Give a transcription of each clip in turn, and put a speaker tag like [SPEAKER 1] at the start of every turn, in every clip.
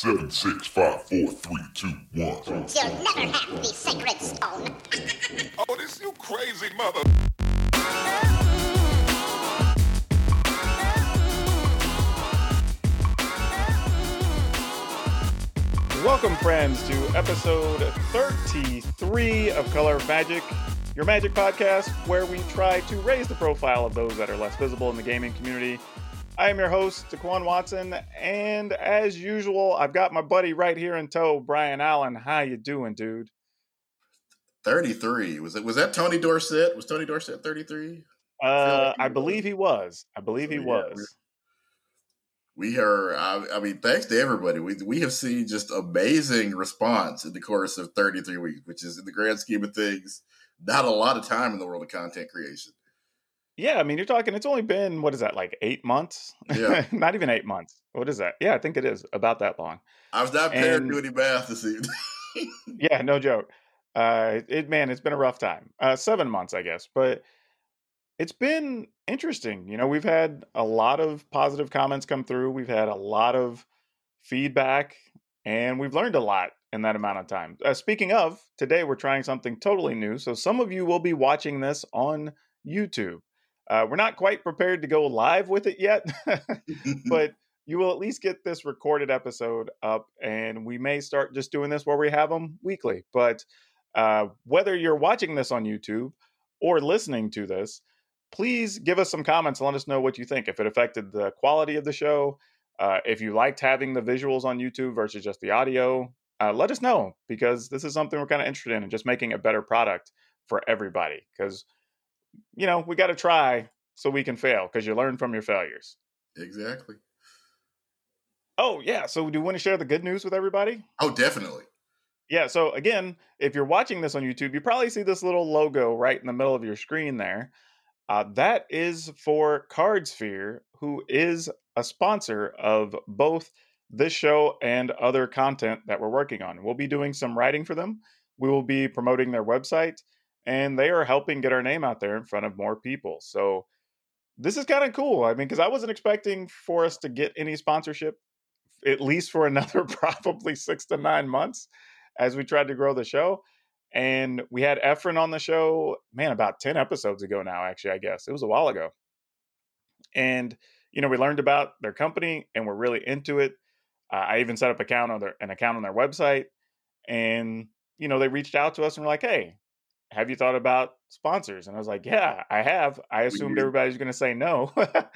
[SPEAKER 1] Seven, 6, 5, 4, 3, 2, 1.
[SPEAKER 2] You'll never have the sacred stone.
[SPEAKER 1] Oh, this you crazy mother.
[SPEAKER 3] Welcome, friends, to episode 33 of Color of Magic, your Magic podcast, where we try to raise the profile of those that are less visible in the gaming community. I am your host, Daquan Watson, and as usual, I've got my buddy right here in tow, Brian Allen. How you doing, dude?
[SPEAKER 4] 33. Was that Tony Dorsett? Was Tony Dorsett 33?
[SPEAKER 3] I believe he was.
[SPEAKER 4] We are, I mean, thanks to everybody. We have seen just amazing response in the course of 33 weeks, which is, in the grand scheme of things, not a lot of time in the world of content creation.
[SPEAKER 3] Yeah, I mean, you're talking, it's only been, what is that, like 8 months?
[SPEAKER 4] Yeah.
[SPEAKER 3] Not even 8 months. What is that? Yeah, I think it is about that long.
[SPEAKER 4] I was not prepared to do any math this evening.
[SPEAKER 3] Yeah, no joke. It's been a rough time. 7 months, I guess, but it's been interesting. You know, we've had a lot of positive comments come through. We've had a lot of feedback, and we've learned a lot in that amount of time. Speaking of, today we're trying something totally new. So some of you will be watching this on YouTube. We're not quite prepared to go live with it yet, but you will at least get this recorded episode up, and we may start just doing this where we have them weekly. But whether you're watching this on YouTube or listening to this, please give us some comments and let us know what you think. If it affected the quality of the show, if you liked having the visuals on YouTube versus just the audio, let us know, because this is something we're kind of interested in, and just making a better product for everybody. Because, you know, we got to try so we can fail, because you learn from your failures.
[SPEAKER 4] Exactly.
[SPEAKER 3] Oh, yeah. So do you want to share the good news with everybody?
[SPEAKER 4] Oh, definitely.
[SPEAKER 3] Yeah. So again, if you're watching this on YouTube, you probably see this little logo right in the middle of your screen there. That is for Cardsphere, who is a sponsor of both this show and other content that we're working on. We'll be doing some writing for them. We will be promoting their website, and they are helping get our name out there in front of more people. So this is kind of cool. I mean, because I wasn't expecting for us to get any sponsorship, at least for another probably 6 to 9 months, as we tried to grow the show. And we had Efren on the show, man, about 10 episodes ago now, actually, I guess. It was a while ago. And, you know, we learned about their company, and we're really into it. I even set up an account on their website. And, you know, they reached out to us and were like, hey, have you thought about sponsors? And I was like, yeah, I have. I assumed everybody's going to say no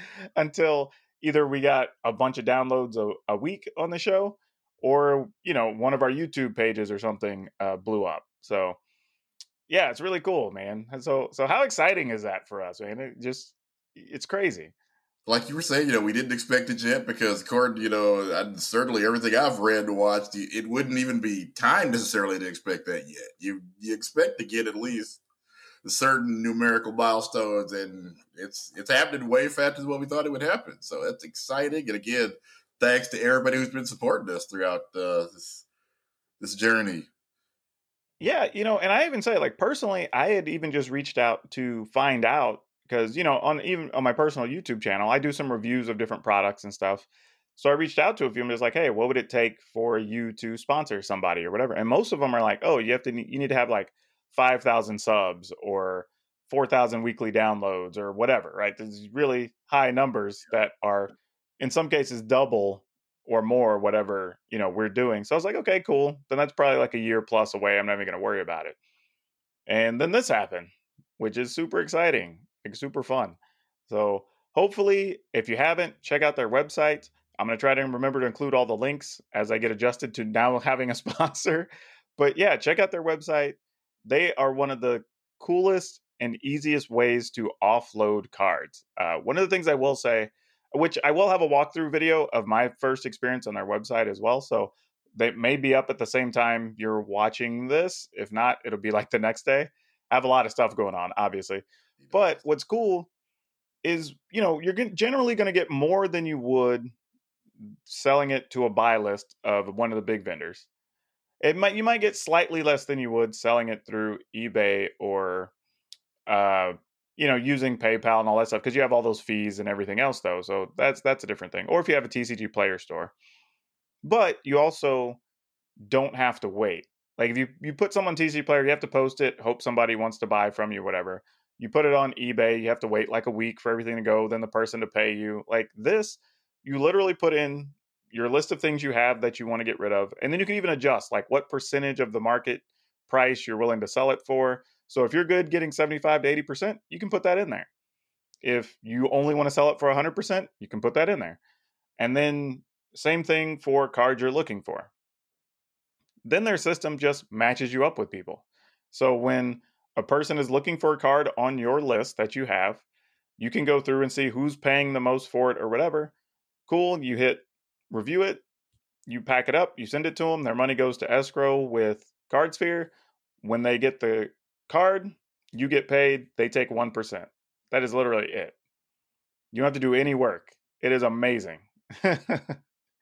[SPEAKER 3] until either we got a bunch of downloads a week on the show, or, you know, one of our YouTube pages or something blew up. So yeah, it's really cool, man. And so how exciting is that for us, man? It's crazy.
[SPEAKER 4] Like you were saying, you know, we didn't expect it yet, because according, you know, certainly everything I've read and watched, it wouldn't even be time necessarily to expect that yet. You expect to get at least certain numerical milestones, and it's happening way faster than what we thought it would happen. So that's exciting. And again, thanks to everybody who's been supporting us throughout this journey.
[SPEAKER 3] Yeah, you know, and I even say, like, personally, I had even just reached out to find out, because, you know, on my personal YouTube channel, I do some reviews of different products and stuff. So I reached out to a few and was like, hey, what would it take for you to sponsor somebody or whatever? And most of them are like, oh, you need to have like 5,000 subs or 4,000 weekly downloads or whatever, right? There's really high numbers that are in some cases double or more, whatever, you know, we're doing. So I was like, okay, cool. Then that's probably like a year plus away. I'm not even going to worry about it. And then this happened, which is super exciting, like super fun. So hopefully, if you haven't, check out their website. I'm going to try to remember to include all the links as I get adjusted to now having a sponsor. But yeah, check out their website. They are one of the coolest and easiest ways to offload cards. One of the things I will say, which I will have a walkthrough video of my first experience on their website as well. So they may be up at the same time you're watching this. If not, it'll be like the next day. I have a lot of stuff going on, obviously. But what's cool is, you know, you're generally going to get more than you would selling it to a buy list of one of the big vendors. You might get slightly less than you would selling it through eBay or, you know, using PayPal and all that stuff, because you have all those fees and everything else, though. So that's a different thing. Or if you have a TCG Player store. but you also don't have to wait. Like if you put someone TCG Player, you have to post it, hope somebody wants to buy from you, whatever. You put it on eBay, you have to wait like a week for everything to go, then the person to pay you. Like this, you literally put in your list of things you have that you want to get rid of, and then you can even adjust like what percentage of the market price you're willing to sell it for. So if you're good getting 75 to 80%, you can put that in there. If you only want to sell it for 100%, you can put that in there. And then same thing for cards you're looking for. Then their system just matches you up with people. So when a person is looking for a card on your list that you have, you can go through and see who's paying the most for it or whatever. Cool. You hit review it, you pack it up, you send it to them. Their money goes to escrow with CardSphere. When they get the card, you get paid. They take 1%. That is literally it. You don't have to do any work. It is amazing. and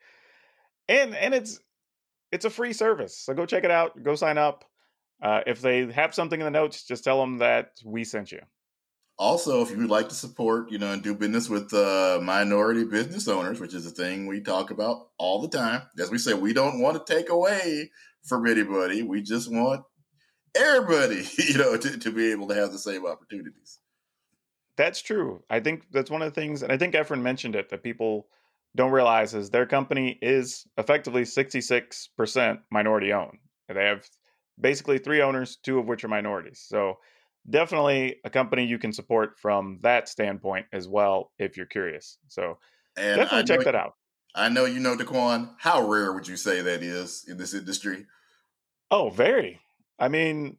[SPEAKER 3] it's a free service. So go check it out. Go sign up. If they have something in the notes, just tell them that we sent you.
[SPEAKER 4] Also, if you would like to support, and do business with minority business owners, which is a thing we talk about all the time. As we say, we don't want to take away from anybody. We just want everybody, to be able to have the same opportunities.
[SPEAKER 3] That's true. I think that's one of the things, and I think Efren mentioned it, that people don't realize is their company is effectively 66% minority owned. They have basically 3 owners, 2 of which are minorities. So definitely a company you can support from that standpoint as well, if you're curious. So
[SPEAKER 4] and
[SPEAKER 3] definitely check that out.
[SPEAKER 4] I know Daquan. How rare would you say that is in this industry?
[SPEAKER 3] Oh, very. I mean,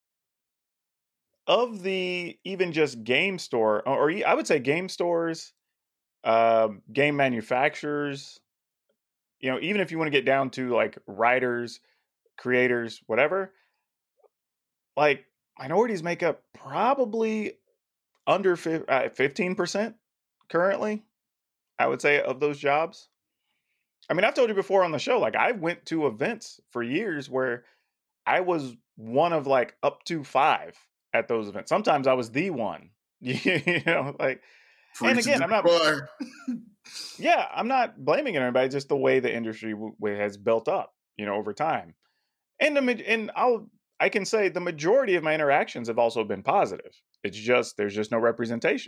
[SPEAKER 3] of the even just game store, or I would say game stores, game manufacturers, even if you want to get down to like writers, creators, whatever, like minorities make up probably under 15% currently, I would say, of those jobs. I mean, I've told you before on the show, like I went to events for years where I was one of like up to 5 at those events. Sometimes I was the one, like, and again, I'm not, yeah, I'm not blaming anybody, just the way the industry has built up, over time. And I can say the majority of my interactions have also been positive. It's just, there's just no representation.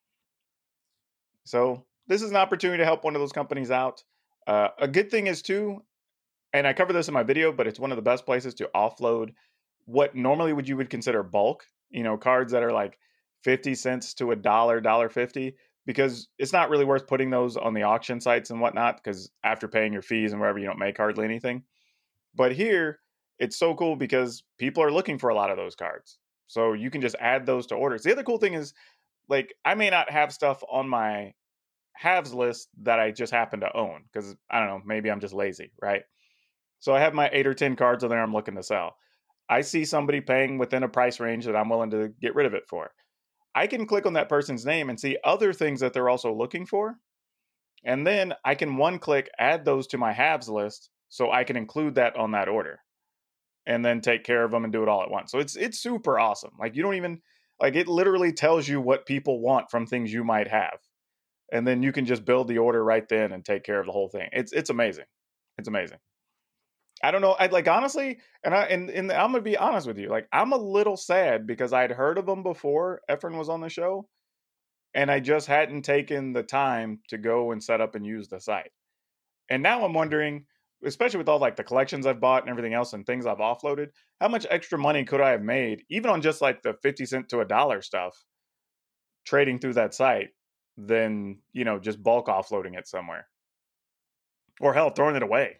[SPEAKER 3] So this is an opportunity to help one of those companies out. A good thing is too, and I cover this in my video, but it's one of the best places to offload what normally you would consider bulk, cards that are like 50 cents to $1, $1.50, because it's not really worth putting those on the auction sites and whatnot, because after paying your fees and wherever, you don't make hardly anything. But here, it's so cool because people are looking for a lot of those cards. So you can just add those to orders. The other cool thing is, like, I may not have stuff on my halves list that I just happen to own because, I don't know, maybe I'm just lazy, right? So I have my 8 or 10 cards on there I'm looking to sell. I see somebody paying within a price range that I'm willing to get rid of it for. I can click on that person's name and see other things that they're also looking for. And then I can one click add those to my halves list so I can include that on that order and then take care of them and do it all at once. So it's super awesome. Like you don't even, like it literally tells you what people want from things you might have. And then you can just build the order right then and take care of the whole thing. It's amazing. It's amazing. I don't know. I'd like honestly, and I'm gonna be honest with you. Like I'm a little sad because I'd heard of them before Efren was on the show, and I just hadn't taken the time to go and set up and use the site. And now I'm wondering, especially with all like the collections I've bought and everything else and things I've offloaded, how much extra money could I have made, even on just like the 50 cent to $1 stuff, trading through that site, than just bulk offloading it somewhere, or hell, throwing it away.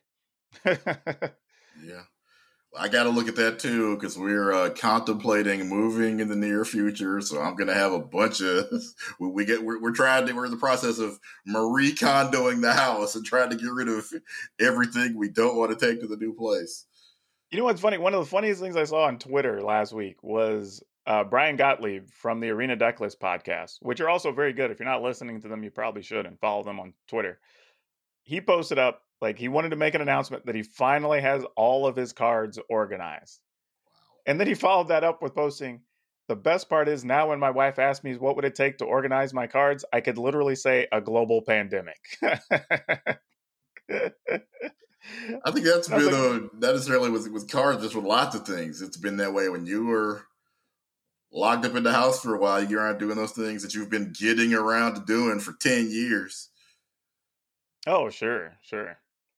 [SPEAKER 4] Yeah, I got to look at that too because we're contemplating moving in the near future. So I'm gonna have a bunch of we're in the process of Marie Kondoing the house and trying to get rid of everything we don't want to take to the new place.
[SPEAKER 3] You know what's funny? One of the funniest things I saw on Twitter last week was Brian Gottlieb from the Arena Decklist podcast, which are also very good. If you're not listening to them, you probably should and follow them on Twitter. He posted up, like he wanted to make an announcement that he finally has all of his cards organized. Wow. And then he followed that up with posting, the best part is now when my wife asks me what would it take to organize my cards, I could literally say a global pandemic.
[SPEAKER 4] I think that's
[SPEAKER 3] I was
[SPEAKER 4] been
[SPEAKER 3] like,
[SPEAKER 4] not necessarily with cars, just with lots of things. It's been that way when you were locked up in the house for a while. You aren't doing those things that you've been getting around to doing for 10 years.
[SPEAKER 3] oh, sure, sure.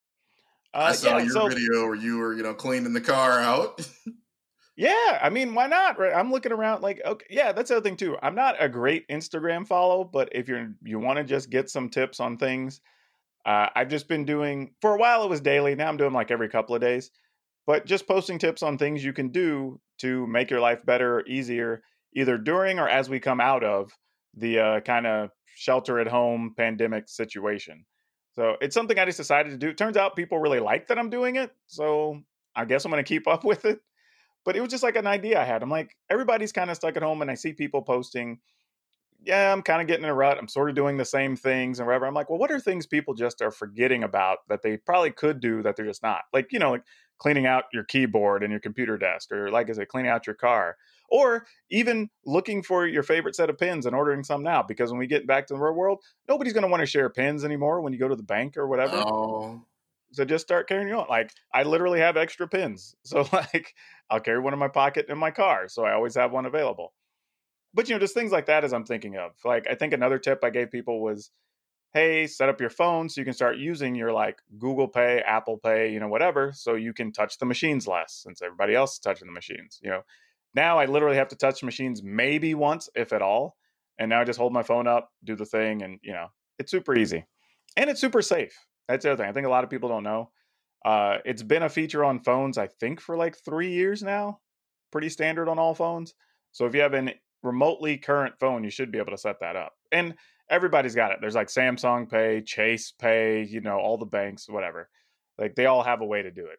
[SPEAKER 4] I saw
[SPEAKER 3] Yeah,
[SPEAKER 4] your
[SPEAKER 3] so
[SPEAKER 4] video where you were, cleaning the car out.
[SPEAKER 3] yeah, I mean, why not? Right? I'm looking around like, okay, yeah, that's the other thing too. I'm not a great Instagram follow, but if you want to just get some tips on things, I've just been doing for a while. It was daily. Now I'm doing like every couple of days, but just posting tips on things you can do to make your life better or easier, either during or as we come out of the kind of shelter at home pandemic situation. So it's something I just decided to do. It turns out people really like that I'm doing it, so I guess I'm going to keep up with it. But it was just like an idea I had. I'm like, everybody's kind of stuck at home, and I see people posting, yeah, I'm kind of getting in a rut. I'm sort of doing the same things and whatever. I'm like, well, what are things people just are forgetting about that they probably could do that they're just not? Like, like cleaning out your keyboard and your computer desk, or like I said, cleaning out your car, or even looking for your favorite set of pins and ordering some now. Because when we get back to the real world, nobody's going to want to share pins anymore when you go to the bank or whatever.
[SPEAKER 4] Oh,
[SPEAKER 3] So just start carrying your own. Like I literally have extra pins. So like I'll carry one in my pocket in my car. So I always have one available. But just things like that as I'm thinking of. Like I think another tip I gave people was, hey, set up your phone so you can start using your like Google Pay, Apple Pay, whatever, so you can touch the machines less since everybody else is touching the machines. Now I literally have to touch the machines maybe once, if at all. And now I just hold my phone up, do the thing, and it's super easy. And it's super safe. That's the other thing. I think a lot of people don't know. It's been a feature on phones, I think, for like 3 years now. Pretty standard on all phones. So if you have an remotely current phone, you should be able to set that up. And everybody's got it. There's like Samsung Pay, Chase Pay, all the banks, whatever. Like they all have a way to do it.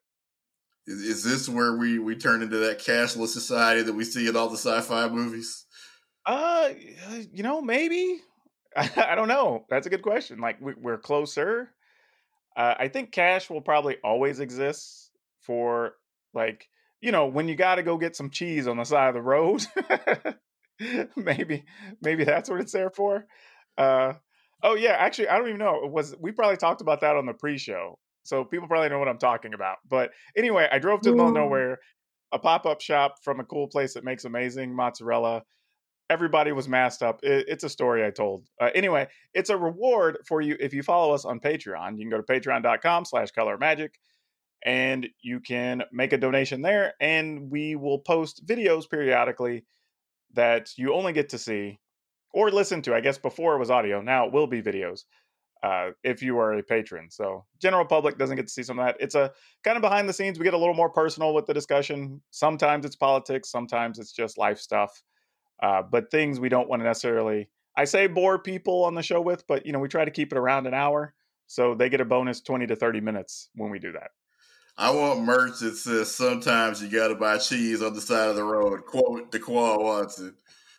[SPEAKER 4] is this where we turn into that cashless society that we see in all the sci-fi movies?
[SPEAKER 3] Uh, maybe. I don't know. That's a good question. Like we're closer. I think cash will probably always exist for like, when you got to go get some cheese on the side of the road. maybe, maybe that's what it's there for. Uh, oh yeah, actually, I don't even know. We probably talked about that on the pre-show, so people probably know what I'm talking about. But anyway, I drove to the middle of nowhere, a pop-up shop from a cool place that makes amazing mozzarella. Everybody was masked up. It's a story I told. Anyway, it's a reward for you if you follow us on Patreon. You can go to patreon.com/colormagic and you can make a donation there. And we will post videos periodically that you only get to see or listen to. I guess before it was audio. Now it will be videos if you are a patron. So general public doesn't get to see some of that. It's a kind of behind the scenes. We get a little more personal with the discussion. Sometimes it's politics. Sometimes it's just life stuff. But things we don't want to necessarily, I say bore people on the show with, but we try to keep it around an hour. So they get a bonus 20 to 30 minutes when we do that.
[SPEAKER 4] I want merch that says sometimes you got to buy cheese on the side of the road. Quote DeQuan Watson.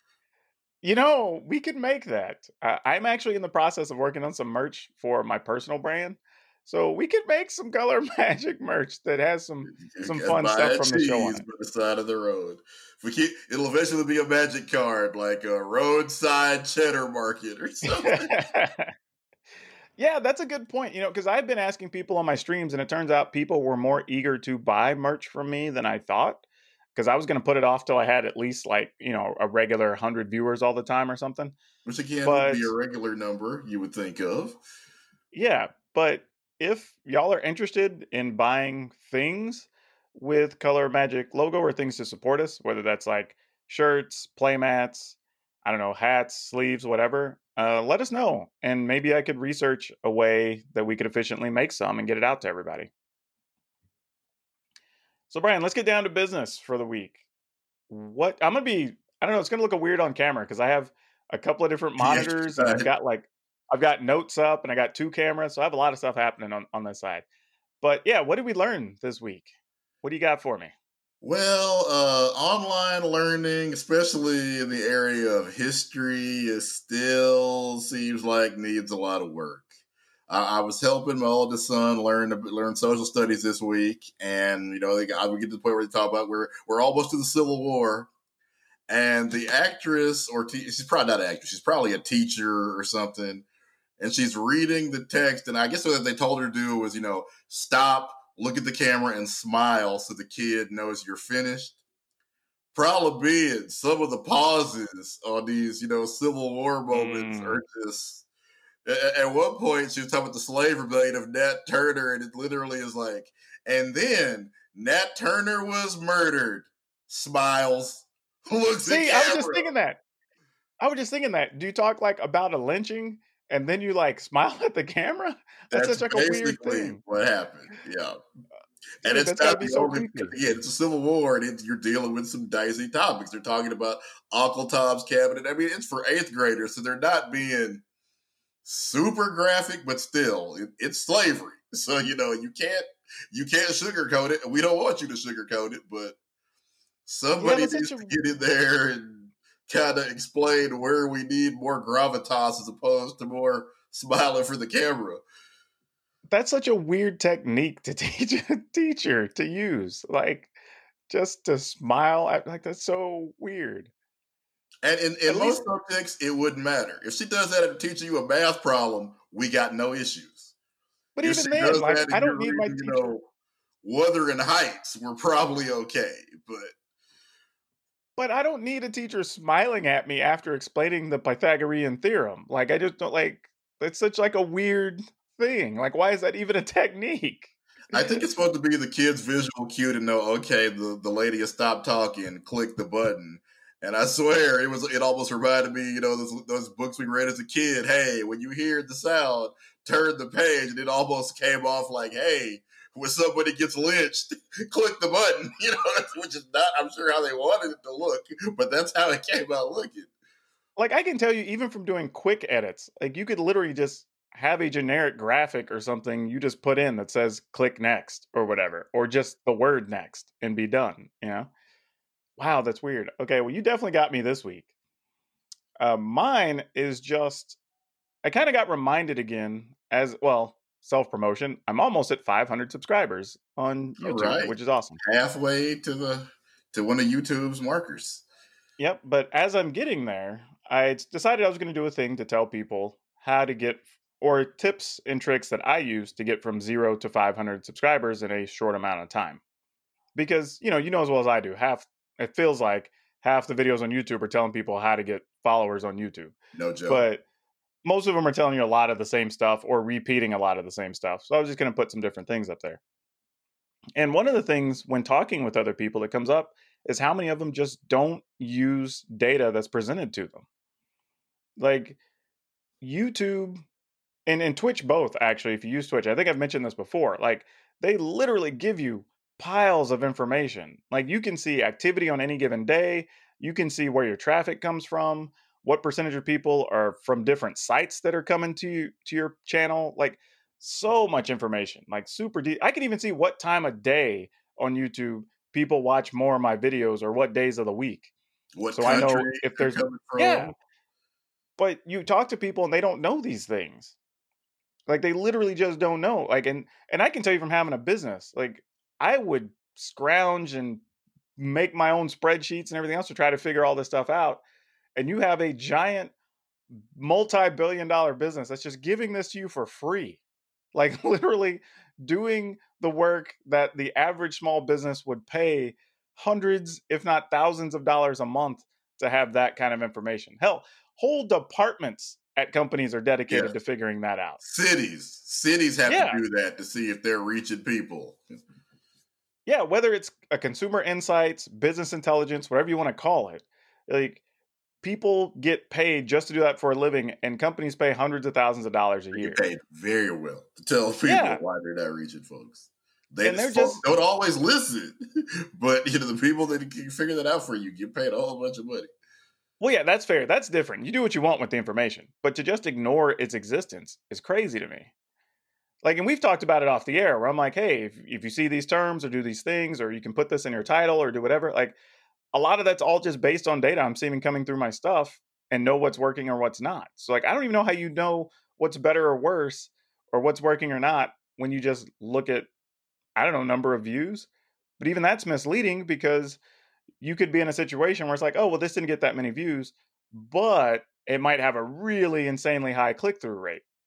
[SPEAKER 3] We could make that. I'm actually in the process of working on some merch for my personal brand. So we could make some Color Magic merch that has some fun stuff from the show on it.
[SPEAKER 4] On the side of the road. It'll eventually be a magic card, like a roadside cheddar market or something.
[SPEAKER 3] Yeah, that's a good point. Because I've been asking people on my streams, and it turns out people were more eager to buy merch from me than I thought. Because I was going to put it off till I had at least a regular 100 viewers all the time or something.
[SPEAKER 4] Which again would be a regular number you would think of.
[SPEAKER 3] Yeah, but if y'all are interested in buying things with Color Magic logo or things to support us, whether that's like shirts, playmats, I don't know, hats, sleeves, whatever, let us know. And maybe I could research a way that we could efficiently make some and get it out to everybody. So Brian, let's get down to business for the week. I don't know, it's going to look weird on camera because I have a couple of different monitors and I've got notes up and I got 2 cameras. So I have a lot of stuff happening on this side. But yeah, what did we learn this week? What do you got for me?
[SPEAKER 4] Well, online learning, especially in the area of history, it still seems like needs a lot of work. I was helping my oldest son learn social studies this week, and we get to the point where they talk about we're almost to the Civil War, and the actress she's probably not an actress, she's probably a teacher or something. and she's reading the text. And I guess what they told her to do was, stop, look at the camera, and smile so the kid knows you're finished. Problem being, some of the pauses on these, Civil War moments are just. At one point, she was talking about the slave rebellion of Nat Turner, and it literally is like, and then Nat Turner was murdered. Smiles, looks at camera.
[SPEAKER 3] I was just thinking that. Do you talk like about a lynching and then you like smile at the camera? That's such like a weird thing.
[SPEAKER 4] What happened? Yeah.
[SPEAKER 3] Dude,
[SPEAKER 4] and it's not the only.
[SPEAKER 3] Creepy.
[SPEAKER 4] Yeah, it's a Civil War, and you're dealing with some dicey topics. They're talking about Uncle Tom's Cabin. I mean, it's for 8th graders, so they're not being super graphic, but still, it's slavery. So you can't sugarcoat it, and we don't want you to sugarcoat it. But somebody needs to get in there and kind of explain where we need more gravitas as opposed to more smiling for the camera.
[SPEAKER 3] That's such a weird technique to teach a teacher to use, like just to smile at, like that's so weird.
[SPEAKER 4] And in most subjects, it wouldn't matter. If she does that and teaching you a math problem, we got no issues.
[SPEAKER 3] But if even then, like I don't need my teacher.
[SPEAKER 4] Wuthering Heights, we're probably okay,
[SPEAKER 3] But I don't need a teacher smiling at me after explaining the Pythagorean theorem. Like I just don't like. It's such like a weird thing. Like, why is that even a technique?
[SPEAKER 4] I think it's supposed to be the kid's visual cue to know, okay, the lady has stopped talking, click the button. And I swear it almost reminded me, those books we read as a kid. Hey, when you hear the sound, turn the page. And it almost came off like, hey, when somebody gets lynched, click the button, which is not, I'm sure, how they wanted it to look, but that's how it came out looking.
[SPEAKER 3] Like, I can tell you, even from doing quick edits, like you could literally just have a generic graphic or something you just put in that says click next or whatever, or just the word next and be done, Wow, that's weird. Okay, well, you definitely got me this week. Mine is just, I kind of got reminded again as, well, self-promotion. I'm almost at 500 subscribers on YouTube, which is awesome.
[SPEAKER 4] Halfway to one of YouTube's markers.
[SPEAKER 3] Yep, but as I'm getting there, I decided I was going to do a thing to tell people how to get, or tips and tricks that I use to get from 0 to 500 subscribers in a short amount of time. Because, you know as well as I do, it feels like half the videos on YouTube are telling people how to get followers on YouTube.
[SPEAKER 4] No joke.
[SPEAKER 3] But most of them are telling you a lot of the same stuff or repeating a lot of the same stuff. So I was just going to put some different things up there. And one of the things when talking with other people that comes up is how many of them just don't use data that's presented to them. Like YouTube and Twitch both, actually, if you use Twitch, I think I've mentioned this before, like they literally give you piles of information. Like you can see activity on any given day. You can see where your traffic comes from, what percentage of people are from different sites that are coming to your channel. Like so much information, like super deep. I can even see what time of day on YouTube people watch more of my videos or what days of the week.
[SPEAKER 4] So I know if there's
[SPEAKER 3] But you talk to people and they don't know these things. Like they literally just don't know. Like and I can tell you from having a business, like I would scrounge and make my own spreadsheets and everything else to try to figure all this stuff out. And you have a giant multi-billion-dollar business that's just giving this to you for free. Like literally doing the work that the average small business would pay hundreds, if not thousands of dollars a month to have that kind of information. Hell, whole departments at companies are dedicated to figuring that out.
[SPEAKER 4] Cities have to do that to see if they're reaching people.
[SPEAKER 3] Yeah, whether it's a consumer insights, business intelligence, whatever you want to call it, like people get paid just to do that for a living, and companies pay hundreds of thousands of dollars a year.
[SPEAKER 4] Get paid very well to tell people why they're not reaching folks. They just don't always listen, but the people that can figure that out for you get paid a whole bunch of money.
[SPEAKER 3] Well, yeah, that's fair. That's different. You do what you want with the information, but to just ignore its existence is crazy to me. Like, and we've talked about it off the air where I'm like, hey, if you see these terms or do these things, or you can put this in your title or do whatever, like a lot of that's all just based on data I'm seeing coming through my stuff and know what's working or what's not. So like, I don't even know how you know what's better or worse or what's working or not when you just look at, I don't know, number of views. But even that's misleading because you could be in a situation where it's like, oh, well, this didn't get that many views, but it might have a really insanely high click-through rate.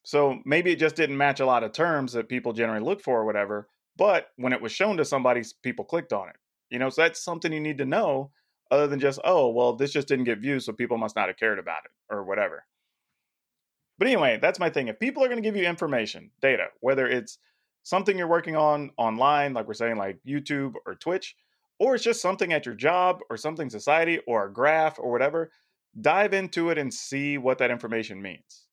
[SPEAKER 3] So maybe it just didn't match a lot of terms that people generally look for or whatever. But when it was shown to somebody, people clicked on it. So that's something you need to know other than just, oh, well, this just didn't get views, so people must not have cared about it or whatever. But anyway, that's my thing. If people are going to give you information, data, whether it's something you're working on online, like we're saying, like YouTube or Twitch, or it's just something at your job or something society or a graph or whatever, dive into it and see what that information means.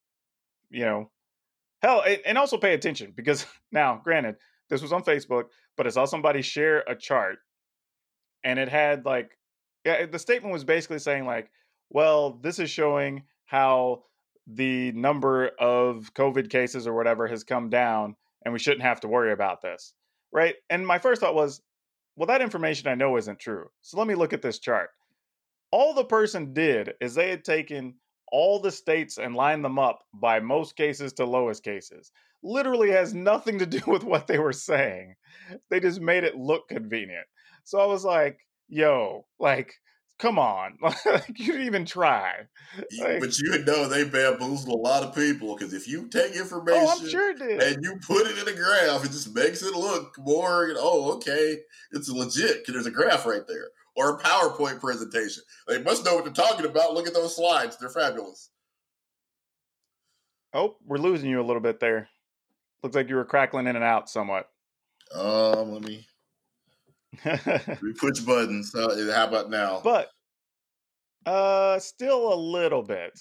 [SPEAKER 3] Hell, and also pay attention because now, granted, this was on Facebook, but I saw somebody share a chart and it had the statement was basically saying well, this is showing how the number of COVID cases or whatever has come down and we shouldn't have to worry about this. Right. And my first thought was, well, that information I know isn't true. So let me look at this chart. All the person did is they had taken all the states and lined them up by most cases to lowest cases. Literally has nothing to do with what they were saying. They just made it look convenient. So I was like, yo, come on. You didn't even try.
[SPEAKER 4] But you know they bamboozled a lot of people because if you take information
[SPEAKER 3] I'm sure it did.
[SPEAKER 4] and you put it in a graph, it just makes it look more, okay, it's legit because there's a graph right there. Or a PowerPoint presentation. They must know what they're talking about. Look at those slides. They're fabulous.
[SPEAKER 3] Oh, we're losing you a little bit there. Looks like you were crackling in and out somewhat.
[SPEAKER 4] Let me push buttons. How about now?
[SPEAKER 3] But still a little bit.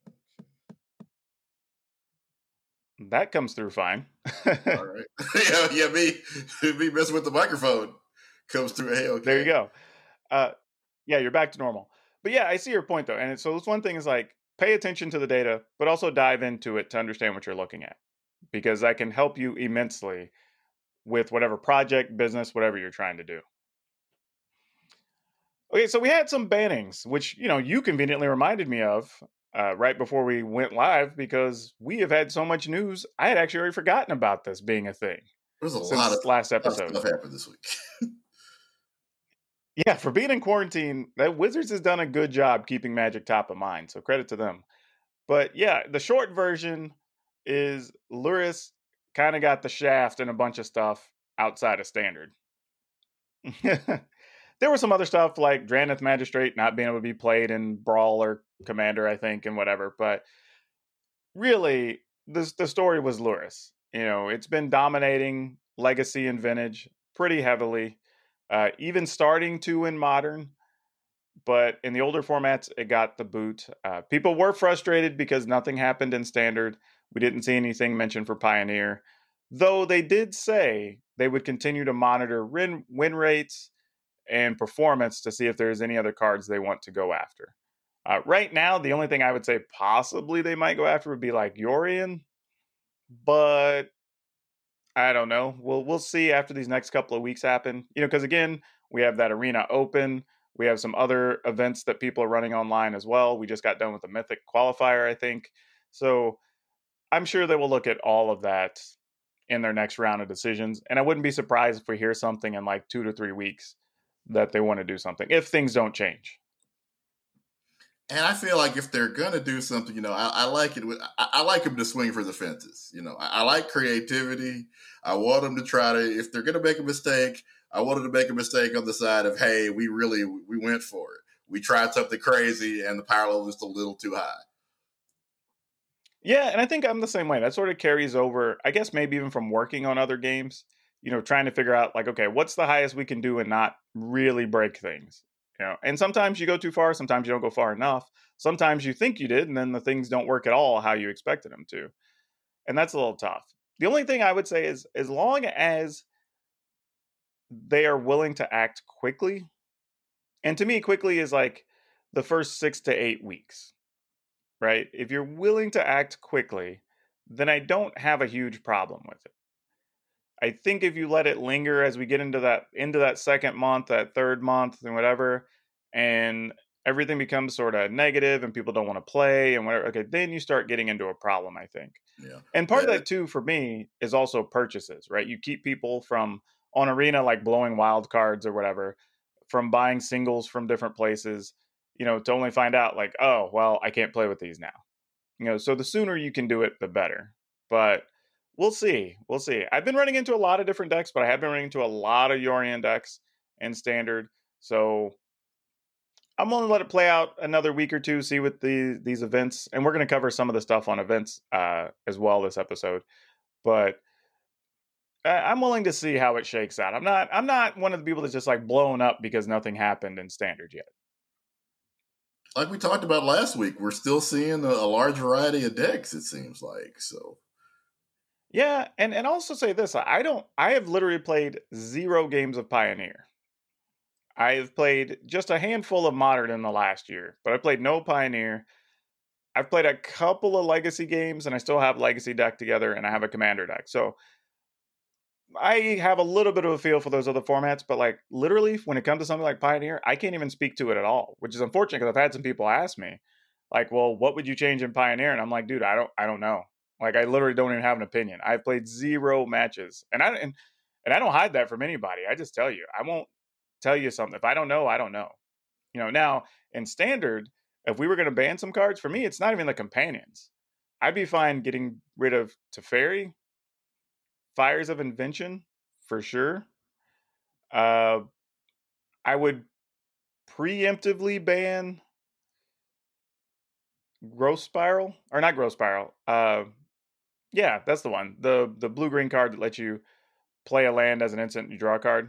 [SPEAKER 3] That comes through fine.
[SPEAKER 4] All right. yeah, me messing with the microphone comes through. Hey, okay.
[SPEAKER 3] There you go. Yeah, you're back to normal. But yeah, I see your point though. And so this one thing is pay attention to the data, but also dive into it to understand what you're looking at, because that can help you immensely with whatever project, business, whatever you're trying to do. Okay, so we had some bannings, which, you conveniently reminded me of right before we went live, because we have had so much news. I had actually already forgotten about this being a thing.
[SPEAKER 4] There's a lot of
[SPEAKER 3] last episode.
[SPEAKER 4] Stuff happened this week.
[SPEAKER 3] Yeah, for being in quarantine, that Wizards has done a good job keeping Magic top of mind, so credit to them. But yeah, the short version is Lurrus kind of got the shaft and a bunch of stuff outside of Standard. There was some other stuff like Drannith Magistrate not being able to be played in Brawl or Commander, I think, and whatever. But really, the story was Lurrus. It's been dominating Legacy and Vintage pretty heavily. Even starting to in Modern, but in the older formats, it got the boot. People were frustrated because nothing happened in Standard. We didn't see anything mentioned for Pioneer, though they did say they would continue to monitor win rates and performance to see if there's any other cards they want to go after. Right now, the only thing I would say possibly they might go after would be Yorion, but I don't know. We'll see after these next couple of weeks happen. Because again, we have that arena open. We have some other events that people are running online as well. We just got done with the Mythic qualifier, I think. So I'm sure they will look at all of that in their next round of decisions. And I wouldn't be surprised if we hear something in 2 to 3 weeks that they want to do something, if things don't change.
[SPEAKER 4] And I feel like if they're gonna do something, I like it. I like them to swing for the fences. I like creativity. I want them to try to. If they're gonna make a mistake, I want them to make a mistake on the side of, hey, we went for it. We tried something crazy, and the power level is a little too high.
[SPEAKER 3] Yeah, and I think I'm the same way. That sort of carries over, I guess, maybe even from working on other games. Trying to figure out okay, what's the highest we can do and not really break things. And sometimes you go too far, sometimes you don't go far enough. Sometimes you think you did, and then the things don't work at all how you expected them to. And that's a little tough. The only thing I would say is, as long as they are willing to act quickly, and to me, quickly is the first 6 to 8 weeks, right? If you're willing to act quickly, then I don't have a huge problem with it. I think if you let it linger as we get into that second month, that third month, and whatever, and everything becomes sort of negative and people don't want to play and whatever, okay, then you start getting into a problem, I think.
[SPEAKER 4] Yeah.
[SPEAKER 3] And part of that too, for me, is also purchases, right? You keep people from on Arena blowing wild cards or whatever, from buying singles from different places, to only find out oh, well, I can't play with these now. So the sooner you can do it, the better. But we'll see. We'll see. I've been running into a lot of different decks, but I have been running into a lot of Yorion decks in Standard. So I'm going to let it play out another week or two, see what these events, and we're going to cover some of the stuff on events as well this episode. But I'm willing to see how it shakes out. I'm not one of the people that's just like blown up because nothing happened in Standard yet.
[SPEAKER 4] Like we talked about last week, we're still seeing a large variety of decks, it seems like. So
[SPEAKER 3] yeah, and also say this, I have literally played 0 games of Pioneer. I've played just a handful of Modern in the last year, but I played no Pioneer. I've played a couple of Legacy games, and I still have Legacy deck together, and I have a Commander deck. So I have a little bit of a feel for those other formats, but like literally when it comes to something like Pioneer, I can't even speak to it at all, which is unfortunate because I've had some people ask me, like, well, what would you change in Pioneer? And I'm like, dude, I don't know. Like, I literally don't even have an opinion. I've played 0 matches, and I don't hide that from anybody. I just tell you, I won't tell you something. If I don't know, I don't know. Now in Standard, if we were going to ban some cards, for me, it's not even the companions. I'd be fine getting rid of Teferi, Fires of Invention, for sure. I would preemptively ban Growth Spiral, or not Growth Spiral. Yeah, that's the one. The blue-green card that lets you play a land as an instant and you draw a card.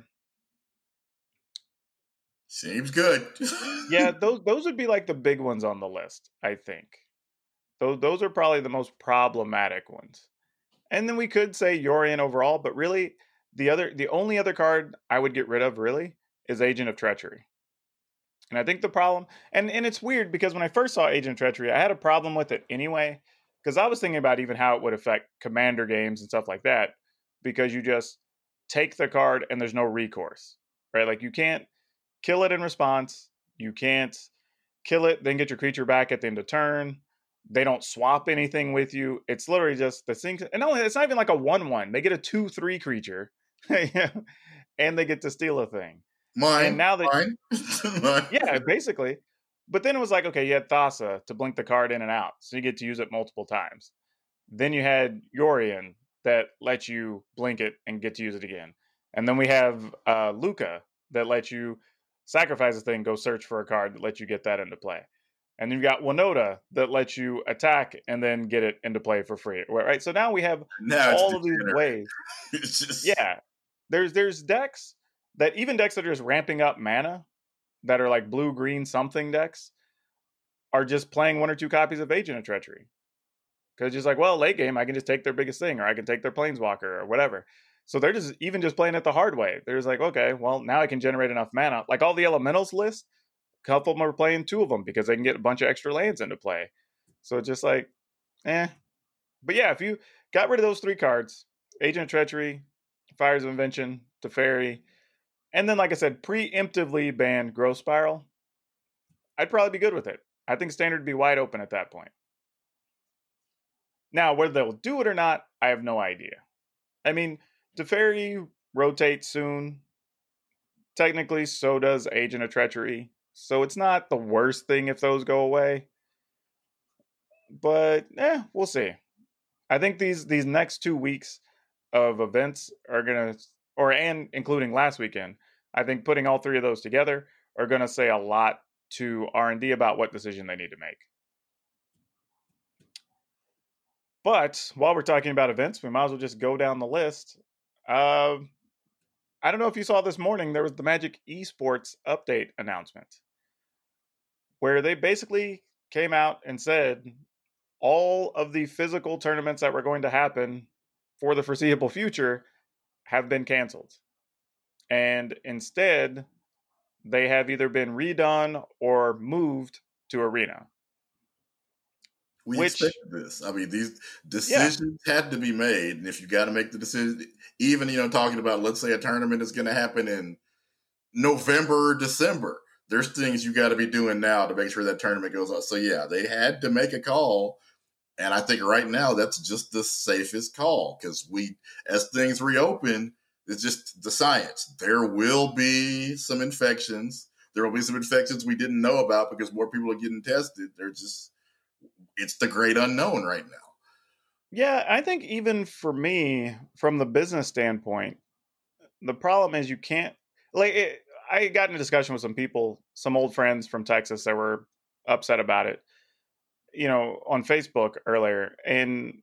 [SPEAKER 4] seems good.
[SPEAKER 3] Yeah, those would be like the big ones on the list, I think. Those are probably the most problematic ones. And then we could say Yorion overall, but really the only other card I would get rid of really is Agent of Treachery. And I think the problem, and it's weird because when I first saw Agent of Treachery, I had a problem with it anyway, because I was thinking about even how it would affect Commander games and stuff like that, because you just take the card and there's no recourse, right? Like you can't kill it in response. You can't kill it, then get your creature back at the end of turn. They don't swap anything with you. It's literally just the thing. And no, it's not even like a 1/1. They get a 2/3 creature, and they get to steal a thing.
[SPEAKER 4] Mine.
[SPEAKER 3] And now
[SPEAKER 4] Mine.
[SPEAKER 3] yeah, basically. But then it was like, okay, you had Thassa to blink the card in and out, so you get to use it multiple times. Then you had Yorion that lets you blink it and get to use it again. And then we have Luca that lets you sacrifice a thing, go search for a card that lets you get that into play. And then you've got Winota that lets you attack and then get it into play for free. Right? So now we have all of these ways.
[SPEAKER 4] It's just...
[SPEAKER 3] Yeah. There's decks that even decks that are just ramping up mana that are like blue-green something decks are just playing 1 or 2 copies of Agent of Treachery. Because just like, well, late game, I can just take their biggest thing, or I can take their Planeswalker, or whatever. So they're just playing it the hard way. They're just like, okay, well, now I can generate enough mana. Like all the Elementals list, a couple of them are playing 2 of them because they can get a bunch of extra lands into play. So it's just like, eh. But yeah, if you got rid of those 3 cards, Agent of Treachery, Fires of Invention, Teferi, and then, like I said, preemptively ban Growth Spiral, I'd probably be good with it. I think Standard would be wide open at that point. Now, whether they'll do it or not, I have no idea. I mean, Teferi rotates soon. Technically, so does Agent of Treachery. So it's not the worst thing if those go away. But, we'll see. I think these next 2 weeks of events are going to, and including last weekend, I think putting all 3 of those together are going to say a lot to R&D about what decision they need to make. But while we're talking about events, we might as well just go down the list. I don't know if you saw this morning, there was the Magic Esports update announcement where they basically came out and said all of the physical tournaments that were going to happen for the foreseeable future have been canceled. And instead, they have either been redone or moved to Arena.
[SPEAKER 4] We expected this. I mean, these decisions had to be made. And if you got to make the decision, even, talking about, let's say a tournament is going to happen in November or December, there's things you got to be doing now to make sure that tournament goes on. So, yeah, they had to make a call. And I think right now that's just the safest call because as things reopen, it's just the science. There will be some infections. There will be some infections we didn't know about because more people are getting tested. It's the great unknown right now.
[SPEAKER 3] Yeah, I think even for me, from the business standpoint, the problem is you can't like it, I got in a discussion with some people, some old friends from Texas that were upset about it, on Facebook earlier, and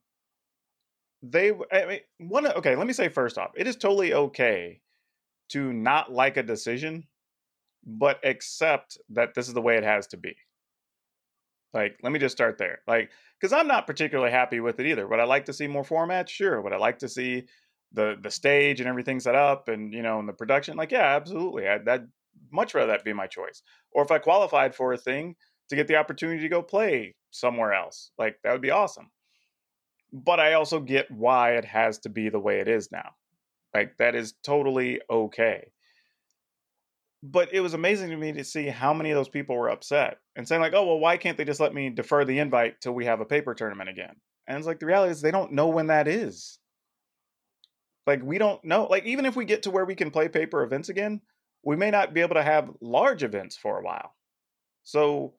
[SPEAKER 3] I mean, okay, let me say first off, it is totally okay to not like a decision, but accept that this is the way it has to be. Like, let me just start there. Like, because I'm not particularly happy with it either. Would I like to see more formats? Sure. Would I like to see the stage and everything set up and and the production? Like, yeah, absolutely. That much rather that be my choice. Or if I qualified for a thing to get the opportunity to go play somewhere else, like that would be awesome. But I also get why it has to be the way it is now. Like that is totally okay. But it was amazing to me to see how many of those people were upset and saying like, "Oh, well, why can't they just let me defer the invite till we have a paper tournament again?" And it's like the reality is they don't know when that is. Like we don't know. Like even if we get to where we can play paper events again, we may not be able to have large events for a while. So,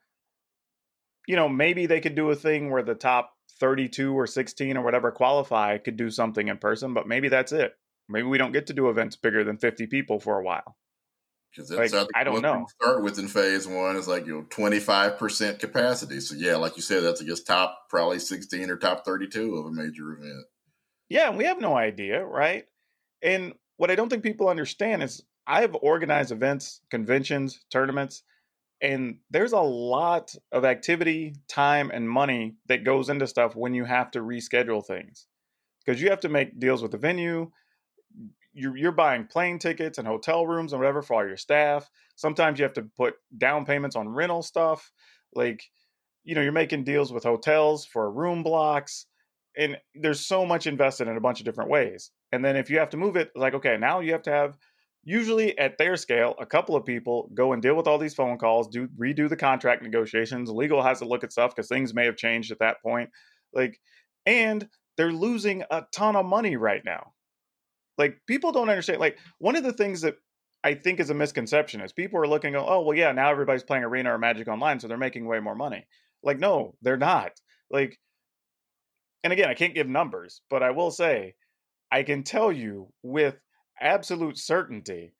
[SPEAKER 3] maybe they could do a thing where the top 32 or 16 or whatever qualify could do something in person, but maybe that's it. Maybe we don't get to do events bigger than 50 people for a while.
[SPEAKER 4] Because that's
[SPEAKER 3] Like,
[SPEAKER 4] I think
[SPEAKER 3] I don't
[SPEAKER 4] what we
[SPEAKER 3] know.
[SPEAKER 4] start with in phase one is like 25% capacity. So yeah, like you said, that's I guess top probably 16 or top 32 of a major event.
[SPEAKER 3] Yeah, we have no idea, right? And what I don't think people understand is I've organized events, conventions, tournaments, and there's a lot of activity, time, and money that goes into stuff when you have to reschedule things. Because you have to make deals with the venue, you're buying plane tickets and hotel rooms and whatever for all your staff. Sometimes you have to put down payments on rental stuff. Like, you're making deals with hotels for room blocks. And there's so much invested in a bunch of different ways. And then if you have to move it, like, okay, now you have to have, usually at their scale, a couple of people go and deal with all these phone calls, redo the contract negotiations. Legal has to look at stuff because things may have changed at that point. Like, and they're losing a ton of money right now. Like people don't understand. Like one of the things that I think is a misconception is people are looking, oh, well, yeah, now everybody's playing Arena or Magic Online, so they're making way more money. Like, no, they're not. Like, and again, I can't give numbers, but I will say I can tell you with absolute certainty,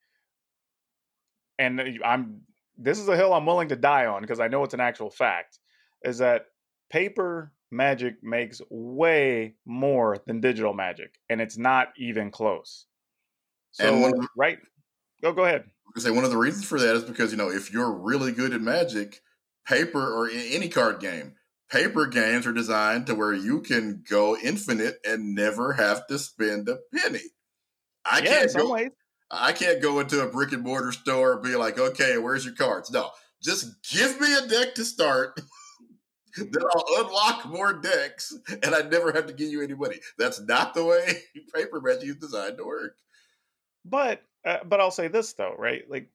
[SPEAKER 3] and this is a hill I'm willing to die on because I know it's an actual fact, is that paper Magic makes way more than digital Magic, and it's not even close.
[SPEAKER 4] And
[SPEAKER 3] So, right. Oh, go ahead.
[SPEAKER 4] say one of the reasons for that is because if you're really good at Magic, paper or any card game, paper games are designed to where you can go infinite and never have to spend a penny. I
[SPEAKER 3] Yeah, in
[SPEAKER 4] can't
[SPEAKER 3] some
[SPEAKER 4] go.
[SPEAKER 3] ways.
[SPEAKER 4] I can't go into a brick and mortar store and be like, okay, where's your cards? No, just give me a deck to start. Then I'll unlock more decks, and I never have to give you any money. That's not the way paper Magic is designed to work.
[SPEAKER 3] But I'll say this though, right? Like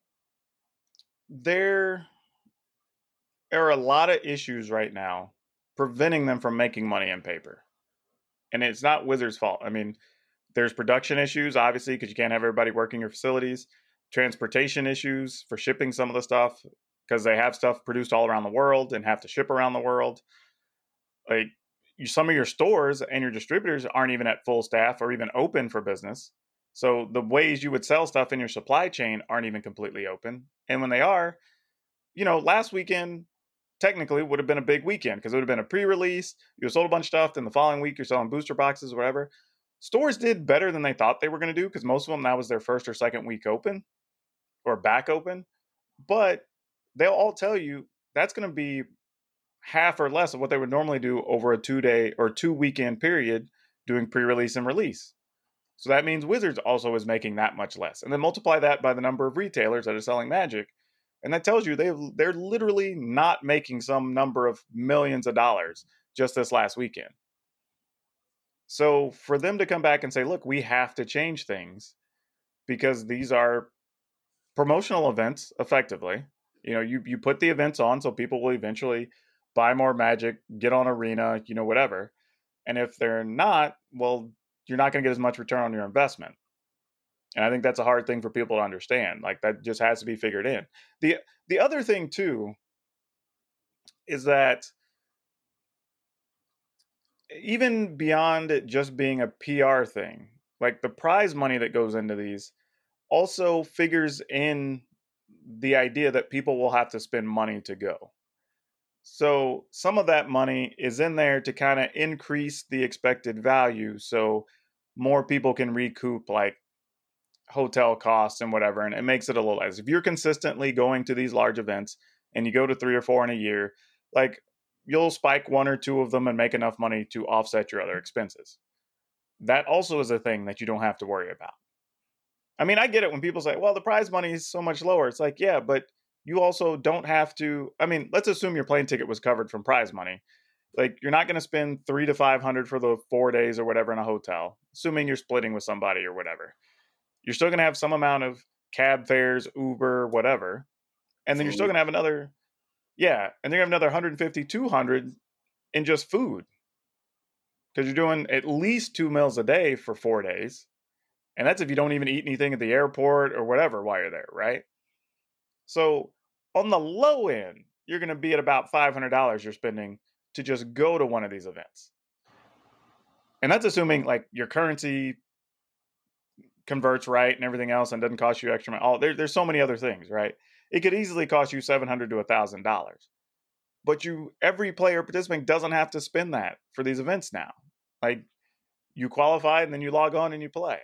[SPEAKER 3] there are a lot of issues right now preventing them from making money in paper, and it's not Wizards' fault. I mean, there's production issues, obviously, because you can't have everybody working your facilities. Transportation issues for shipping some of the stuff because they have stuff produced all around the world and have to ship around the world. Like some of your stores and your distributors aren't even at full staff or even open for business. So the ways you would sell stuff in your supply chain aren't even completely open. And when they are, last weekend technically would have been a big weekend because it would have been a pre-release. You sold a bunch of stuff. Then the following week, you're selling booster boxes, or whatever. Stores did better than they thought they were going to do because most of them, that was their first or second week open or back open. But they'll all tell you that's going to be half or less of what they would normally do over a 2-day or 2 weekend period doing pre-release and release. So that means Wizards also is making that much less. And then multiply that by the number of retailers that are selling Magic. And that tells you they're literally not making some number of millions of dollars just this last weekend. So for them to come back and say, look, we have to change things because these are promotional events effectively. You put the events on so people will eventually buy more Magic, get on Arena, whatever. And if they're not, well, you're not going to get as much return on your investment. And I think that's a hard thing for people to understand. Like that just has to be figured in. The other thing too is that even beyond it just being a PR thing, like the prize money that goes into these also figures in the idea that people will have to spend money to go. So some of that money is in there to kind of increase the expected value so more people can recoup like hotel costs and whatever, and it makes it a little less. If you're consistently going to these large events and you go to 3 or 4 in a year, like you'll spike 1 or 2 of them and make enough money to offset your other expenses. That also is a thing that you don't have to worry about. I mean, I get it when people say, well, the prize money is so much lower. It's like, yeah, but you also don't have to. I mean, let's assume your plane ticket was covered from prize money. Like, you're not going to spend 300 to 500 for the 4 days or whatever in a hotel, assuming you're splitting with somebody or whatever. You're still going to have some amount of cab fares, Uber, whatever. And then you're still going to have another, yeah, and then you have another 150, 200 in just food. Because you're doing at least 2 meals a day for 4 days. And that's if you don't even eat anything at the airport or whatever while you're there, right? So on the low end, you're going to be at about $500 you're spending to just go to one of these events. And that's assuming like your currency converts right and everything else and doesn't cost you extra money. There's so many other things, right? It could easily cost you $700 to $1,000. But every player participating doesn't have to spend that for these events now. Like, you qualify and then you log on and you play.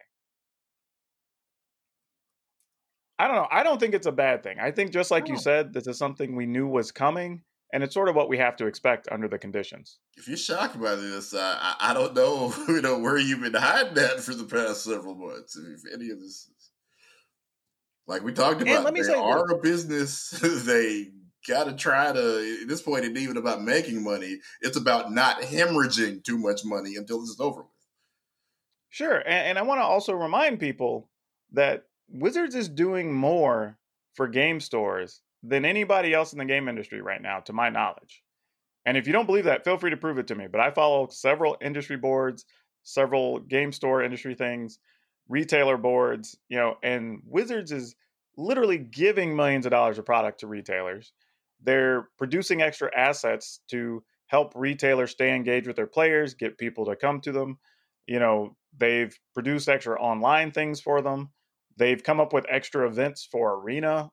[SPEAKER 3] I don't know. I don't think it's a bad thing. I think just like you said, this is something we knew was coming, and it's sort of what we have to expect under the conditions.
[SPEAKER 4] If you're shocked by this, I don't know, where you've been hiding that for the past several months. If any of this, like we talked about, they are a business. They got to try to. At this point, it's even about making money. It's about not hemorrhaging too much money until this is over with.
[SPEAKER 3] Sure, and I want to also remind people that Wizards is doing more for game stores than anybody else in the game industry right now, to my knowledge. And if you don't believe that, feel free to prove it to me. But I follow several industry boards, several game store industry things, retailer boards, and Wizards is literally giving millions of dollars of product to retailers. They're producing extra assets to help retailers stay engaged with their players, get people to come to them. They've produced extra online things for them. They've come up with extra events for Arena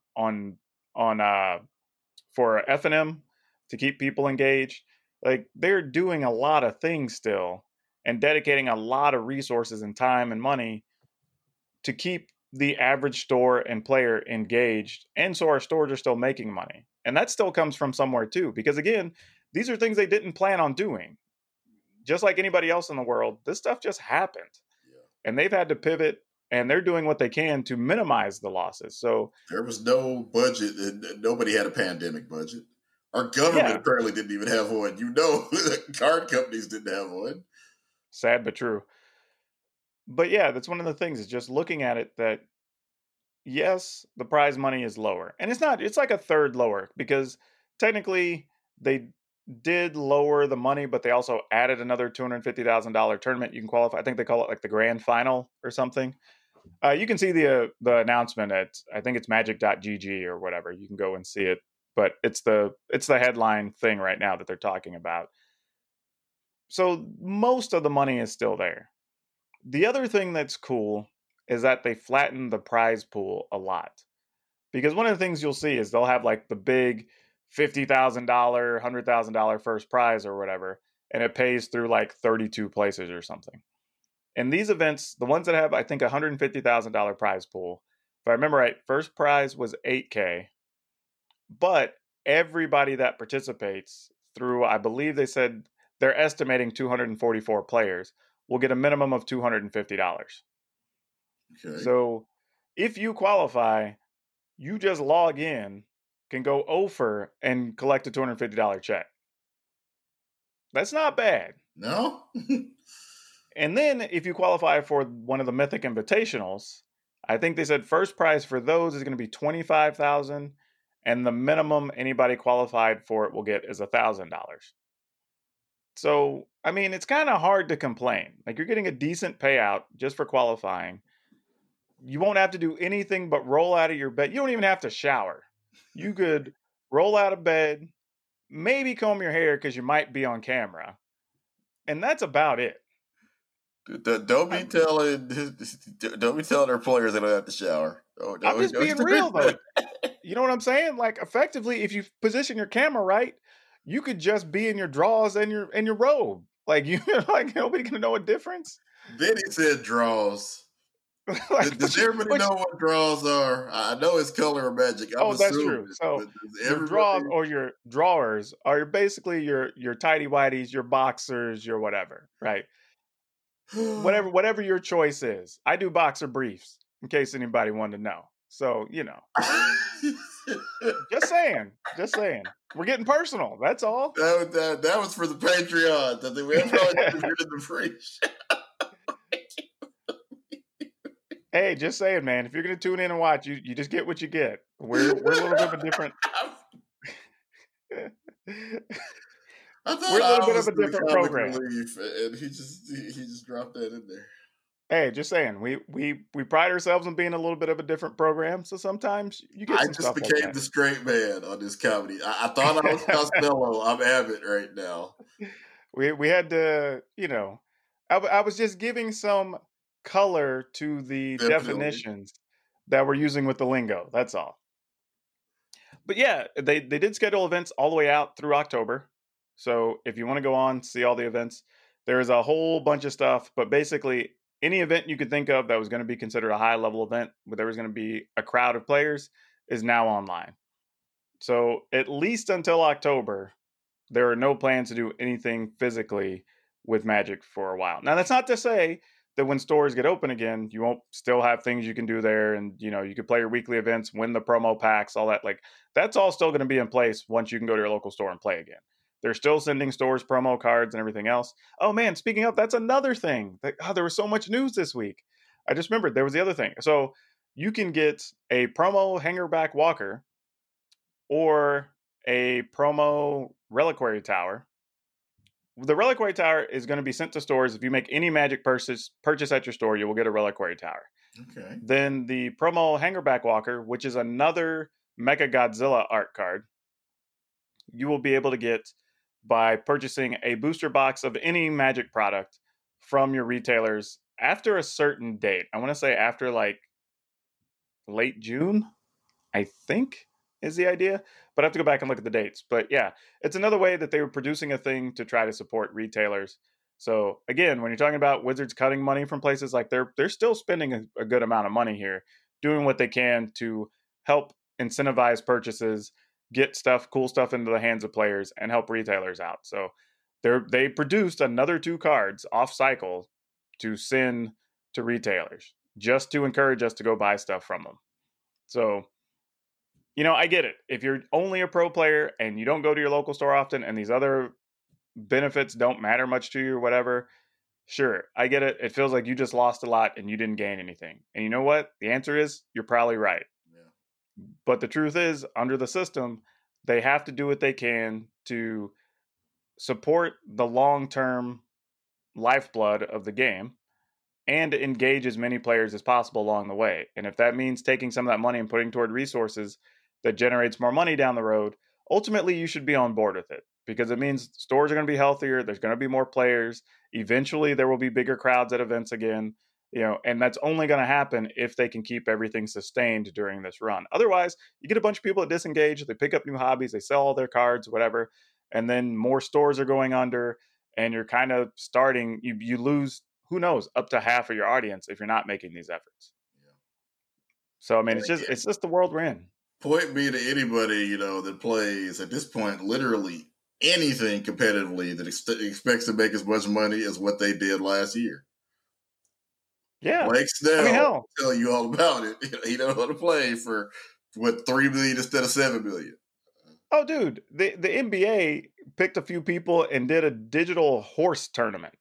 [SPEAKER 3] for FNM to keep people engaged. Like, they're doing a lot of things still and dedicating a lot of resources and time and money to keep the average store and player engaged. And so our stores are still making money. And that still comes from somewhere too, because again, these are things they didn't plan on doing. Just like anybody else in the world, this stuff just happened. Yeah. And they've had to pivot, and they're doing what they can to minimize the losses. So
[SPEAKER 4] there was no budget, and nobody had a pandemic budget. Our government apparently didn't even have one. Card companies didn't have one.
[SPEAKER 3] Sad but true. But yeah, that's one of the things, is just looking at it that, yes, the prize money is lower. And it's like a third lower, because technically they did lower the money, but they also added another $250,000 tournament you can qualify. I think they call it like the grand final or something. You can see the announcement at, I think it's magic.gg or whatever. You can go and see it, but it's the headline thing right now that they're talking about. So most of the money is still there. The other thing that's cool is that they flattened the prize pool a lot, because one of the things you'll see is they'll have like the big $50,000, $100,000 first prize or whatever, and it pays through like 32 places or something. And these events, the ones that have, I think, $150,000 prize pool, if I remember right, first prize was $8K, but everybody that participates through, I believe they said they're estimating 244 players, will get a minimum of $250. Okay. So if you qualify, you just log in, can go over and collect a $250 check. That's not bad.
[SPEAKER 4] No.
[SPEAKER 3] And then if you qualify for one of the Mythic Invitationals, I think they said first prize for those is going to be $25,000, and the minimum anybody qualified for it will get is $1,000. So, I mean, it's kind of hard to complain. Like, you're getting a decent payout just for qualifying. You won't have to do anything but roll out of your bed. You don't even have to shower. You could roll out of bed, maybe comb your hair because you might be on camera, and that's about it.
[SPEAKER 4] Don't be telling their players they don't have to shower.
[SPEAKER 3] I'm just being real though. You know what I'm saying? Like, effectively, if you position your camera right, you could just be in your drawers and your robe. Like, you like nobody gonna know a difference.
[SPEAKER 4] Then he said draws.
[SPEAKER 3] Like,
[SPEAKER 4] does everybody know what draws are? I know it's color or magic.
[SPEAKER 3] That's true. So your draws or your drawers are basically your tidy whities, your boxers, your whatever, right? whatever your choice is. I do boxer briefs, in case anybody wanted to know. So, just saying. We're getting personal. That's all.
[SPEAKER 4] That was for the Patreon. That we probably did the free.
[SPEAKER 3] Hey, just saying, man. If you're gonna tune in and watch, you just get what you get. We're a little bit of a different.
[SPEAKER 4] We're a little bit of a different program. And he just dropped that in there.
[SPEAKER 3] Hey, just saying, we pride ourselves on being a little bit of a different program. So sometimes you get. I just became
[SPEAKER 4] like the straight man on this comedy. I thought I was Costello. I'm Abbott right now.
[SPEAKER 3] We had to, I was just giving some color to the definitions that we're using with the lingo. That's all. But yeah, they did schedule events all the way out through October. So if you want to go on, see all the events, there's a whole bunch of stuff. But basically, any event you could think of that was going to be considered a high-level event, where there was going to be a crowd of players, is now online. So at least until October, there are no plans to do anything physically with Magic for a while. Now, that's not to say that when stores get open again, you won't still have things you can do there. And, you could play your weekly events, win the promo packs, all that. Like, that's all still going to be in place once you can go to your local store and play again. They're still sending stores promo cards and everything else. Oh, man, speaking of, that's another thing. There was so much news this week. I just remembered there was the other thing. So you can get a promo hangerback walker or a promo reliquary tower. The reliquary tower is going to be sent to stores. If you make any Magic purchase at your store, you will get a reliquary tower.
[SPEAKER 4] Okay.
[SPEAKER 3] Then the promo hangerback walker, which is another Mecha Godzilla art card, you will be able to get by purchasing a booster box of any Magic product from your retailers after a certain date. I want to say after like late June, I think is the idea, but I have to go back and look at the dates. But yeah, it's another way that they were producing a thing to try to support retailers. So again, when you're talking about Wizards cutting money from places, like they're still spending a good amount of money here, doing what they can to help incentivize purchases, get cool stuff into the hands of players, and help retailers out. So they produced another 2 cards off cycle to send to retailers just to encourage us to go buy stuff from them. So, I get it. If you're only a pro player and you don't go to your local store often and these other benefits don't matter much to you or whatever, sure, I get it. It feels like you just lost a lot and you didn't gain anything. And you know what? The answer is you're probably right. But the truth is, under the system, they have to do what they can to support the long-term lifeblood of the game and engage as many players as possible along the way. And if that means taking some of that money and putting toward resources that generates more money down the road, ultimately you should be on board with it, because it means stores are going to be healthier. There's going to be more players. Eventually there will be bigger crowds at events again. And that's only going to happen if they can keep everything sustained during this run. Otherwise, you get a bunch of people that disengage, they pick up new hobbies, they sell all their cards, whatever, and then more stores are going under, and you're kind of starting, you lose, who knows, up to half of your audience if you're not making these efforts. Yeah. So, I mean, it's just the world we're in.
[SPEAKER 4] Point me to anybody, that plays, at this point, literally anything competitively that expects to make as much money as what they did last year.
[SPEAKER 3] Yeah,
[SPEAKER 4] Blake Snell will tell you all about it. He knows how to play for $3 million instead of $7 million.
[SPEAKER 3] Oh, dude, the NBA picked a few people and did a digital horse tournament.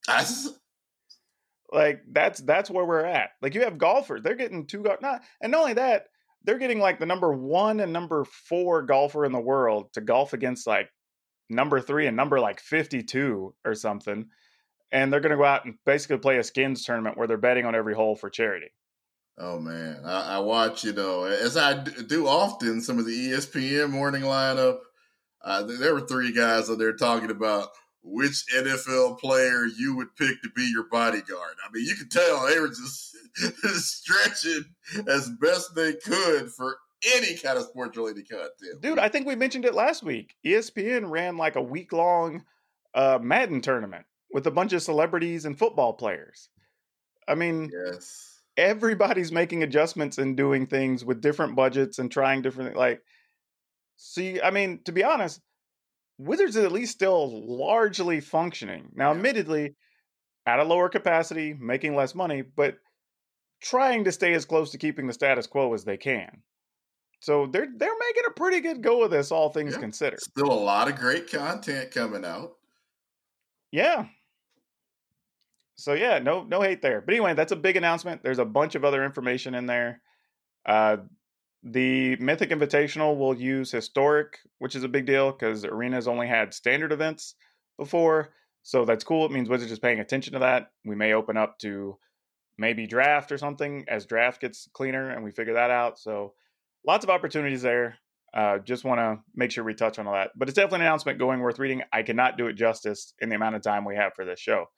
[SPEAKER 3] Like that's where we're at. Like, you have golfers, they're getting and not only that, they're getting like the number 1 and number 4 golfer in the world to golf against like number 3 and number like 52 or something. And they're going to go out and basically play a skins tournament where they're betting on every hole for charity.
[SPEAKER 4] Oh, man. I watch, as I do often, some of the ESPN morning lineup. There were 3 guys on there talking about which NFL player you would pick to be your bodyguard. I mean, you could tell they were just stretching as best they could for any kind of sports-related content.
[SPEAKER 3] Dude, I think we mentioned it last week. ESPN ran like a week-long Madden tournament with a bunch of celebrities and football players. I mean,
[SPEAKER 4] yes,
[SPEAKER 3] everybody's making adjustments and doing things with different budgets and trying different, like, see, I mean, to be honest, Wizards is at least still largely functioning. Now,
[SPEAKER 4] Yeah.
[SPEAKER 3] admittedly, at a lower capacity, making less money, but trying to stay as close to keeping the status quo as they can. So they're making a pretty good go of this, all things
[SPEAKER 4] Yeah.
[SPEAKER 3] considered.
[SPEAKER 4] Still a lot of great content coming out.
[SPEAKER 3] Yeah. So yeah, no hate there. But anyway, that's a big announcement. There's a bunch of other information in there. The Mythic Invitational will use Historic, which is a big deal because Arena's only had standard events before. So that's cool. It means Wizards is paying attention to that. We may open up to maybe Draft or something as Draft gets cleaner and we figure that out. So lots of opportunities there. Just want to make sure we touch on all that. But it's definitely an announcement going worth reading. I cannot do it justice in the amount of time we have for this show.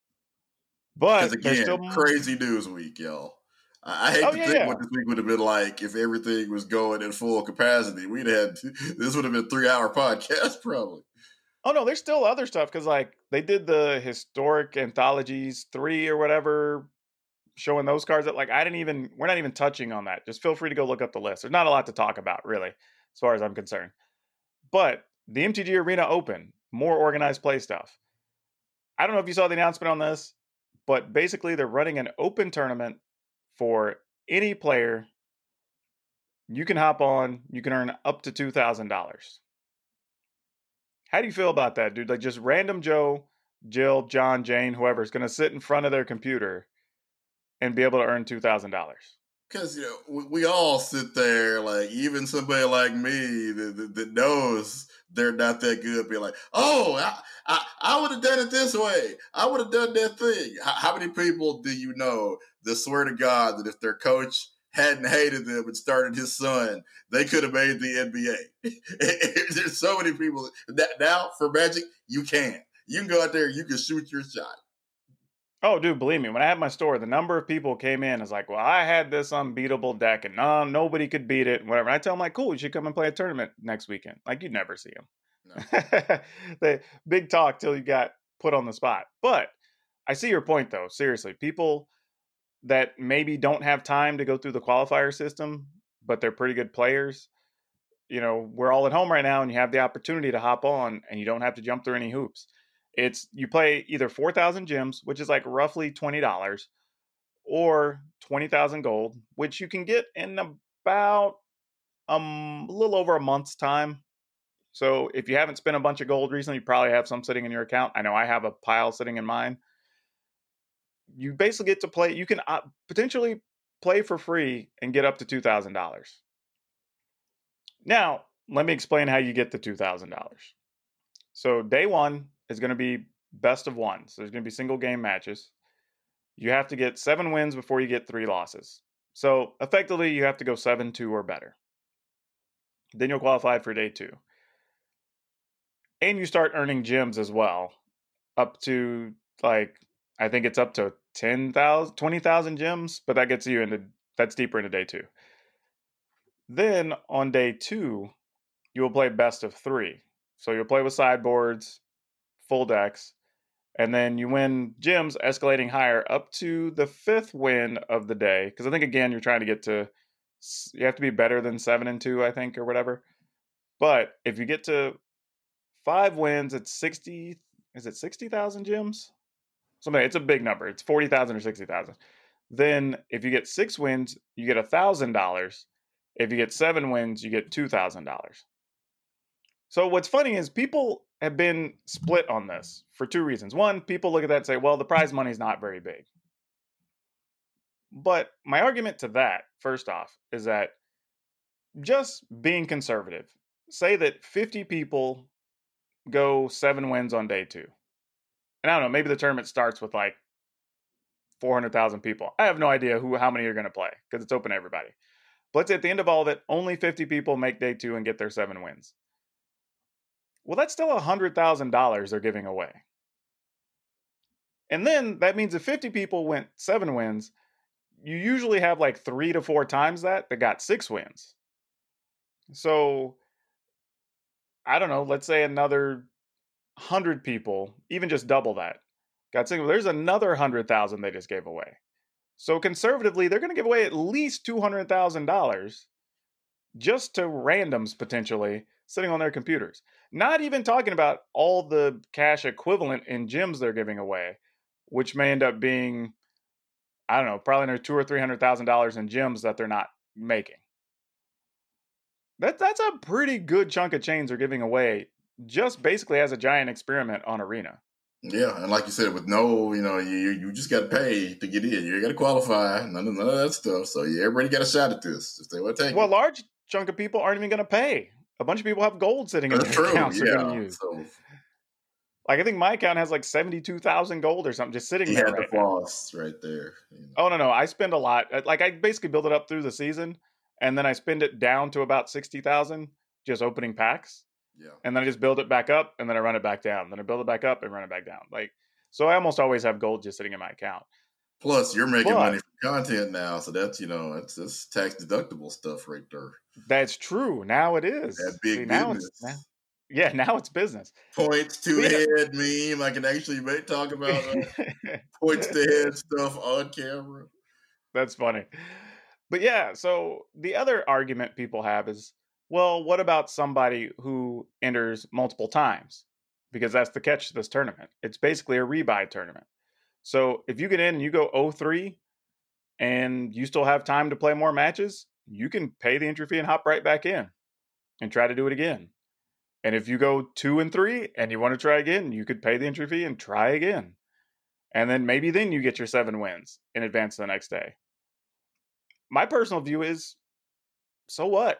[SPEAKER 3] But
[SPEAKER 4] again,
[SPEAKER 3] still
[SPEAKER 4] crazy news week, y'all. I hate to think what this week would have been like if everything was going at full capacity. This would have been a 3-hour podcast probably.
[SPEAKER 3] Oh no, there's still other stuff because like they did the Historic Anthologies 3 or whatever, showing those cards that like we're not even touching on that. Just feel free to go look up the list. There's not a lot to talk about really, as far as I'm concerned. But the MTG Arena Open, more organized play stuff. I don't know if you saw the announcement on this, but basically they're running an open tournament for any player. You can hop on, you can earn up to $2,000. How do you feel about that, dude? Like just random Joe, Jill, John, Jane, whoever's going to sit in front of their computer and be able to earn $2,000.
[SPEAKER 4] Because, we all sit there, like, even somebody like me that knows they're not that good, be like, oh, I would have done it this way. I would have done that thing. How many people do you know that swear to God that if their coach hadn't hated them and started his son, they could have made the NBA? There's so many people. Now, for Magic, you can. You can go out there, you can shoot your shot.
[SPEAKER 3] Oh, dude, believe me, when I had my store, the number of people came in is like, well, I had this unbeatable deck and nobody could beat it and whatever. And I tell them like, cool, you should come and play a tournament next weekend. Like you'd never see them. No. The big talk till you got put on the spot. But I see your point though. Seriously, people that maybe don't have time to go through the qualifier system, but they're pretty good players. We're all at home right now and you have the opportunity to hop on and you don't have to jump through any hoops. You play either 4,000 gems, which is like roughly $20, or 20,000 gold, which you can get in about a little over a month's time. So if you haven't spent a bunch of gold recently, you probably have some sitting in your account. I know I have a pile sitting in mine. You basically get to play. You can potentially play for free and get up to $2,000. Now, let me explain how you get the $2,000. So day one is going to be best of one. So there's going to be single game matches. You have to get 7 wins before you get 3 losses. So effectively, you have to go 7-2 or better. Then you'll qualify for day 2. And you start earning gems as well. Up to, I think it's up to 20,000 gems, but that's deeper into day 2. Then on day 2, you will play best of 3. So you'll play with sideboards, full decks, and then you win gems escalating higher up to the 5th win of the day. Because I think, again, you're trying to you have to be better than 7-2, I think, or whatever. But if you get to 5 wins, it's 60,000 gems? It's a big number. It's 40,000 or 60,000. Then if you get 6 wins, you get $1,000. If you get 7 wins, you get $2,000. So what's funny is people have been split on this for 2 reasons. One, people look at that and say, well, the prize money is not very big. But my argument to that, first off, is that just being conservative, say that 50 people go 7 wins on day 2. And I don't know, maybe the tournament starts with 400,000 people. I have no idea how many are going to play because it's open to everybody. But let's say at the end of all of it, only 50 people make day 2 and get their 7 wins. Well, that's still $100,000 they're giving away. And then that means if 50 people went 7 wins, you usually have like 3 to 4 times that got 6 wins. So I don't know, let's say another 100 people, even just double that, got single. There's another 100,000 they just gave away. So conservatively, they're going to give away at least $200,000 just to randoms potentially sitting on their computers. Not even talking about all the cash equivalent in gyms they're giving away, which may end up being, I don't know, probably another $200,000 or $300,000 in gyms that they're not making. That's a pretty good chunk of chains they're giving away, just basically as a giant experiment on Arena.
[SPEAKER 4] Yeah, and like you said, with no, you just got to pay to get in. You got to qualify. None of that stuff. So yeah, everybody got a shot at this if they want to take it.
[SPEAKER 3] Well, a large chunk of people aren't even going to pay. A bunch of people have gold sitting in their accounts they're going to use.
[SPEAKER 4] So,
[SPEAKER 3] like I think my account has like 72,000 gold or something just sitting there.
[SPEAKER 4] He had the floss right there.
[SPEAKER 3] Oh no, I spend a lot. Like I basically build it up through the season, and then I spend it down to about 60,000 just opening packs.
[SPEAKER 4] Yeah.
[SPEAKER 3] And then I just build it back up, and then I run it back down. Then I build it back up and run it back down. Like, so I almost always have gold just sitting in my account.
[SPEAKER 4] Plus, you're making money from content now, so that's that's tax deductible stuff right there.
[SPEAKER 3] That's true. Now it is.
[SPEAKER 4] That big business.
[SPEAKER 3] Now it's business.
[SPEAKER 4] Points to head meme. I can actually talk about points to head stuff on camera.
[SPEAKER 3] That's funny. But yeah, so the other argument people have is, well, what about somebody who enters multiple times? Because that's the catch to this tournament. It's basically a rebuy tournament. So if you get in and you go 0-3 and you still have time to play more matches, you can pay the entry fee and hop right back in and try to do it again. And if you go 2-3 and you want to try again, you could pay the entry fee and try again. And then maybe then you get your 7 wins in advance to the next day. My personal view is, so what?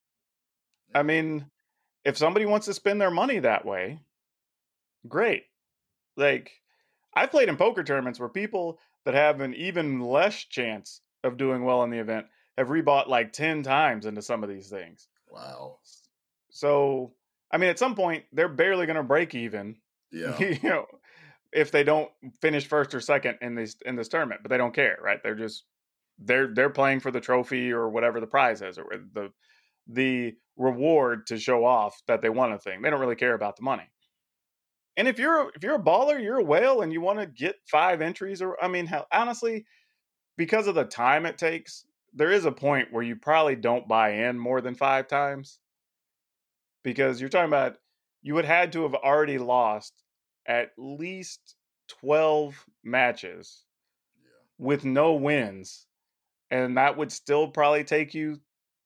[SPEAKER 3] I mean, if somebody wants to spend their money that way, great. Like, I've played in poker tournaments where people that have an even less chance of doing well in the event have rebought like 10 times into some of these things.
[SPEAKER 4] Wow.
[SPEAKER 3] So, I mean, at some point, they're barely going to break even.
[SPEAKER 4] Yeah.
[SPEAKER 3] If they don't finish first or second in this tournament, but they don't care, right? They're just they're playing for the trophy or whatever the prize is, or the reward to show off that they won a thing. They don't really care about the money. And if you're a baller, you're a whale, and you want to get 5 entries, or I mean, hell, honestly, because of the time it takes, there is a point where you probably don't buy in more than 5 times, because you're talking about you would had to have already lost at least 12 matches with no wins, and that would still probably take you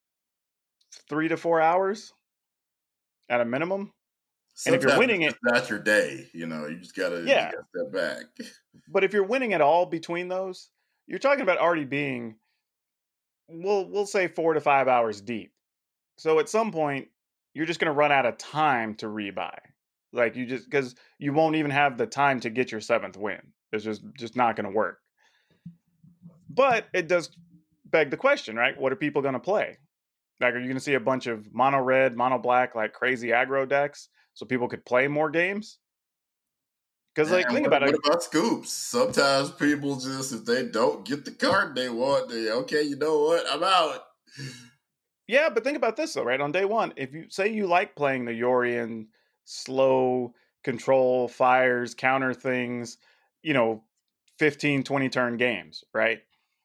[SPEAKER 3] 3 to 4 hours at a minimum.
[SPEAKER 4] Sometimes,
[SPEAKER 3] and if you're winning it,
[SPEAKER 4] that's your day. You just gotta step back.
[SPEAKER 3] But if you're winning it all between those, you're talking about already being, we'll say 4 to 5 hours deep. So at some point, you're just going to run out of time to rebuy. Like because you won't even have the time to get your 7th win. It's just not going to work. But it does beg the question, right? What are people going to play? Like, are you going to see a bunch of mono red, mono black, like crazy aggro decks so people could play more games? Because think about it.
[SPEAKER 4] What about scoops? Sometimes people just, if they don't get the card they want, okay, you know what? I'm out.
[SPEAKER 3] Yeah, but think about this though, right? On day one, if you say you like playing the Yorion, slow, control, fires, counter things, 15, 20 turn games, right?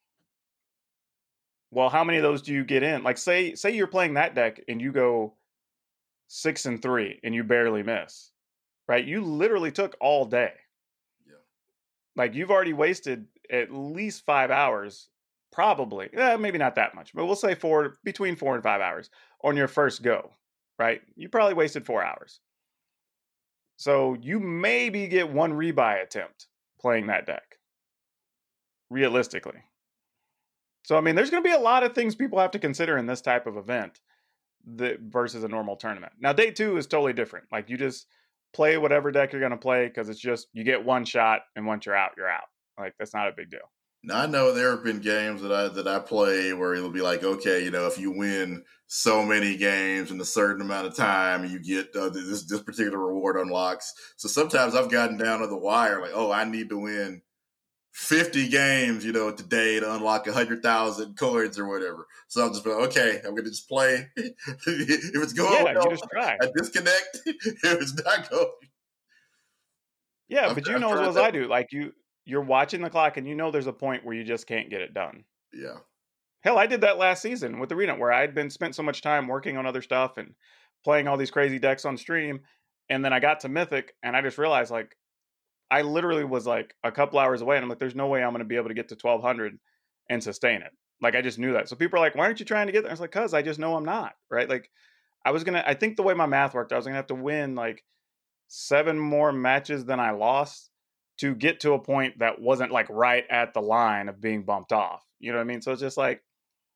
[SPEAKER 3] Well, how many of those do you get in? Like, say you're playing that deck and you go 6-3 and you barely miss, right? You literally took all day.
[SPEAKER 4] Yeah.
[SPEAKER 3] Like, you've already wasted at least 5 hours, probably. Maybe not that much, but we'll say between 4 and 5 hours on your first go, right? You probably wasted 4 hours. So you maybe get 1 rebuy attempt playing that deck, realistically. So, I mean, there's going to be a lot of things people have to consider in this type of event versus a normal tournament. Now, day 2 is totally different. Like, you just play whatever deck you're going to play because it's just, you get 1 shot, and once you're out, you're out. Like, that's not a big deal.
[SPEAKER 4] Now I know there have been games that I play where it'll be like, okay, if you win so many games in a certain amount of time, you get this particular reward unlocks. So sometimes I've gotten down to the wire, like, oh, I need to win 50 games, today to unlock 100,000 coins or whatever. So I'm just like, okay, I'm gonna just play. If it's going
[SPEAKER 3] Yeah, you
[SPEAKER 4] well,
[SPEAKER 3] just try.
[SPEAKER 4] I disconnect. If it's not going,
[SPEAKER 3] Yeah, but you
[SPEAKER 4] I've
[SPEAKER 3] know as
[SPEAKER 4] tried
[SPEAKER 3] well as
[SPEAKER 4] that.
[SPEAKER 3] I do, like you're watching the clock and you know there's a point where you just can't get it done.
[SPEAKER 4] Yeah.
[SPEAKER 3] Hell, I did that last season with Arena where I'd been spent so much time working on other stuff and playing all these crazy decks on stream, and then I got to Mythic and I just realized like I literally was like a couple hours away and I'm like, there's no way I'm gonna be able to get to 1200 and sustain it. Like I just knew that. So people are like, why aren't you trying to get there? I was like, cause I just know I'm not, right? Like I think the way my math worked, I was gonna have to win like 7 more matches than I lost to get to a point that wasn't like right at the line of being bumped off. You know what I mean? So it's just like,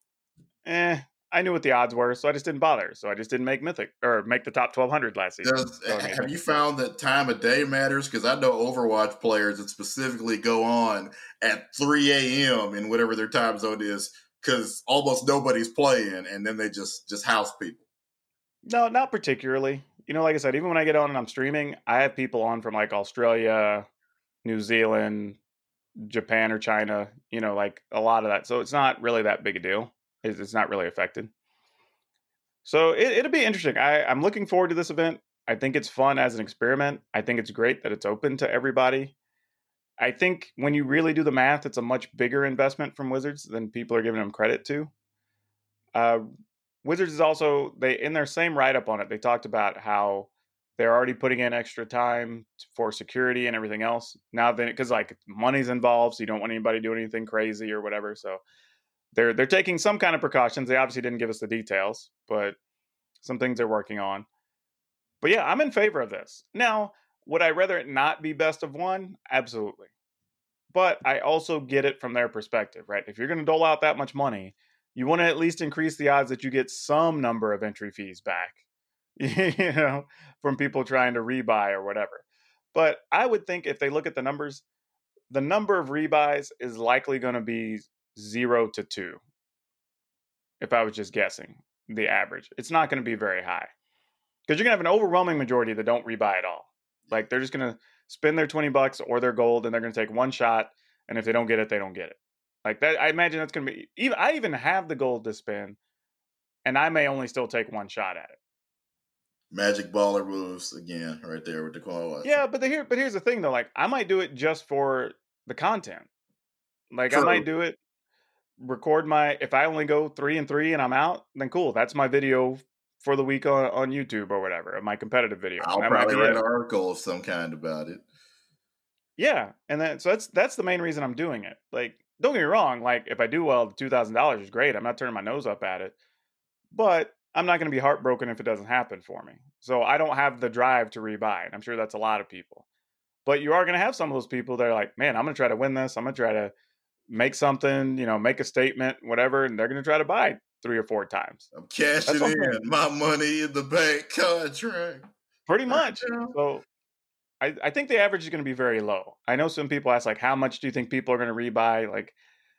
[SPEAKER 3] I knew what the odds were, so I just didn't bother. So I just didn't make Mythic or make the top 1200 last season.
[SPEAKER 4] Have you found that time of day matters? Because I know Overwatch players that specifically go on at 3 a.m. in whatever their time zone is, because almost nobody's playing, and then they just house people.
[SPEAKER 3] No, not particularly. Like I said, even when I get on and I'm streaming, I have people on from like Australia, New Zealand, Japan, or China, like a lot of that. So it's not really that big a deal. It's not really affected. So it'll be interesting. I'm looking forward to this event. I think it's fun as an experiment. I think it's great that it's open to everybody. I think when you really do the math, it's a much bigger investment from Wizards than people are giving them credit to. Wizards is also, in their same write-up on it, they talked about how they're already putting in extra time for security and everything else. Now then, because like money's involved, so you don't want anybody doing anything crazy or whatever. So they're taking some kind of precautions. They obviously didn't give us the details, but some things they're working on. But yeah, I'm in favor of this. Now, would I rather it not be best of one? Absolutely. But I also get it from their perspective, right? If you're going to dole out that much money, you want to at least increase the odds that you get some number of entry fees back, from people trying to rebuy or whatever. But I would think if they look at the numbers, the number of rebuys is likely going to be 0 to 2. If I was just guessing the average, it's not going to be very high because you're going to have an overwhelming majority that don't rebuy at all. Like they're just going to spend their $20 or their gold and they're going to take one shot. And if they don't get it, they don't get it. Like that, I imagine that's going to be, I even have the gold to spend and I may only still take one shot at it.
[SPEAKER 4] Magic baller moves again, right there with the Qual.
[SPEAKER 3] Yeah, but here's the thing though. Like I might do it just for the content. Like
[SPEAKER 4] True.
[SPEAKER 3] I might do it, record if I only go 3 and 3 and I'm out, then cool. That's my video for the week on YouTube or whatever, my competitive video.
[SPEAKER 4] I'll probably write an article of some kind about it.
[SPEAKER 3] Yeah, and then so that's the main reason I'm doing it. Like, don't get me wrong. Like, if I do well, the $2,000 is great. I'm not turning my nose up at it, but I'm not going to be heartbroken if it doesn't happen for me. So I don't have the drive to rebuy, and I'm sure that's a lot of people. But you are going to have some of those people that are like, man, I'm going to try to win this. I'm going to try to make something, make a statement, whatever, and they're going to try to buy 3 or 4 times.
[SPEAKER 4] I'm cashing in my money in the bank contract.
[SPEAKER 3] Pretty much. So I think the average is going to be very low. I know some people ask, like, how much do you think people are going to rebuy? Like,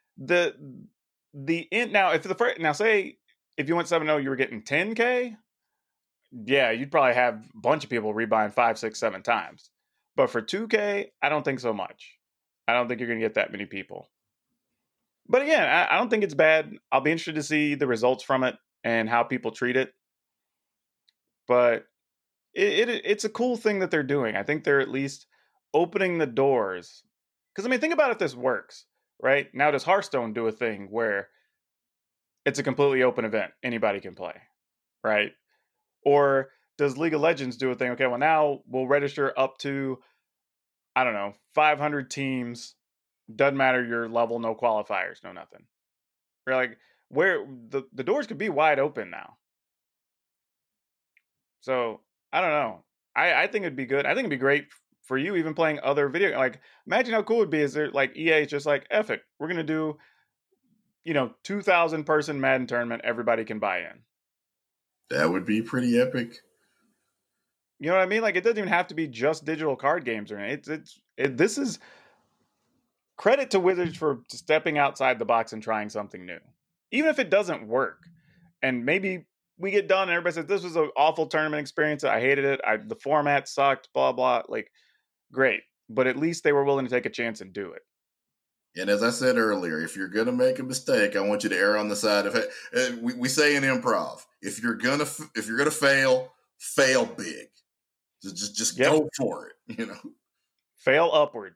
[SPEAKER 3] now say if you went 7-0, you were getting 10K. Yeah, you'd probably have a bunch of people rebuying 5, 6, 7 times. But for 2K, I don't think so much. I don't think you're going to get that many people. But again, I don't think it's bad. I'll be interested to see the results from it and how people treat it. But it's a cool thing that they're doing. I think they're at least opening the doors. Because, I mean, think about if this works, right? Now, does Hearthstone do a thing where it's a completely open event? Anybody can play, right? Or does League of Legends do a thing? Okay, well, now we'll register up to, 500 teams. Doesn't matter your level, no qualifiers, no nothing. We're like, where the doors could be wide open now. So I don't know. I think it'd be good. I think it'd be great for you even playing other video. Like, imagine how cool it'd be. Is there like EA is just like, F it. We're gonna do, 2,000 person Madden tournament. Everybody can buy in.
[SPEAKER 4] That would be pretty epic.
[SPEAKER 3] You know what I mean? Like, it doesn't even have to be just digital card games or anything. This is credit to Wizards for stepping outside the box and trying something new. Even if it doesn't work. And maybe we get done and everybody says, this was an awful tournament experience. I hated it. The format sucked, blah, blah. Like, great. But at least they were willing to take a chance and do it.
[SPEAKER 4] And as I said earlier, if you're going to make a mistake, I want you to err on the side of it. We say in improv, if you're going to fail big. Just go for it, you know.
[SPEAKER 3] Fail upward.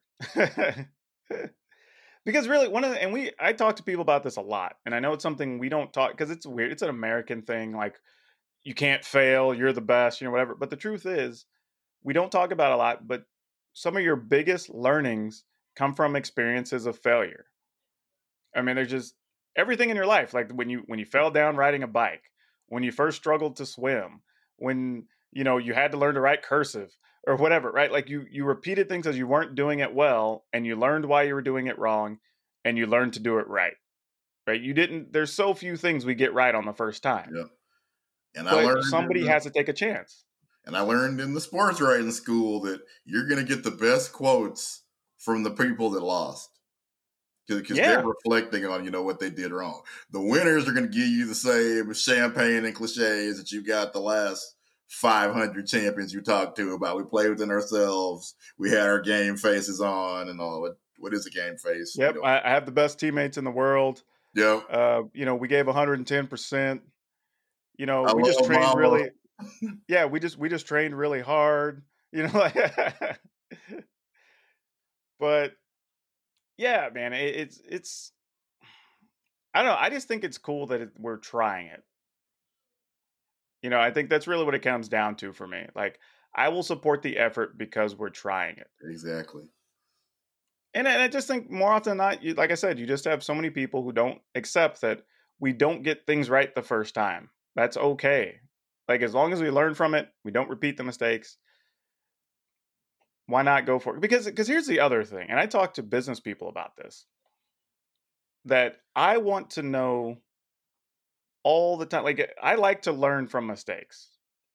[SPEAKER 3] Because really, I talk to people about this a lot, and I know it's something we don't talk, because it's weird. It's an American thing, like, you can't fail, you're the best, whatever. But the truth is, we don't talk about it a lot, but some of your biggest learnings come from experiences of failure. I mean, there's just everything in your life, like when you fell down riding a bike, when you first struggled to swim, when you had to learn to write cursive or whatever, right? Like you repeated things as you weren't doing it well, and you learned why you were doing it wrong, and you learned to do it right. Right? There's so few things we get right on the first time.
[SPEAKER 4] Yeah. And
[SPEAKER 3] but I learned somebody has to take a chance.
[SPEAKER 4] And I learned in the sports writing school that you're going to get the best quotes from the people that lost. Because they're reflecting on, what they did wrong. The winners are going to give you the same champagne and cliches that you got the last 500 champions you talked to about. We played within ourselves. We had our game faces on and all. What is a game face?
[SPEAKER 3] Yep, I have the best teammates in the world.
[SPEAKER 4] Yep.
[SPEAKER 3] We gave 110%. We just trained really. Yeah, we just trained really hard. But yeah, man, it's. I don't know. I just think it's cool that we're trying it. I think that's really what it comes down to for me. Like, I will support the effort because we're trying it.
[SPEAKER 4] Exactly.
[SPEAKER 3] And I just think more often than not, like I said, you just have so many people who don't accept that we don't get things right the first time. That's okay. Like, as long as we learn from it, we don't repeat the mistakes. Why not go for it? Because here's the other thing, and I talk to business people about this, that I want to know all the time. Like, I like to learn from mistakes.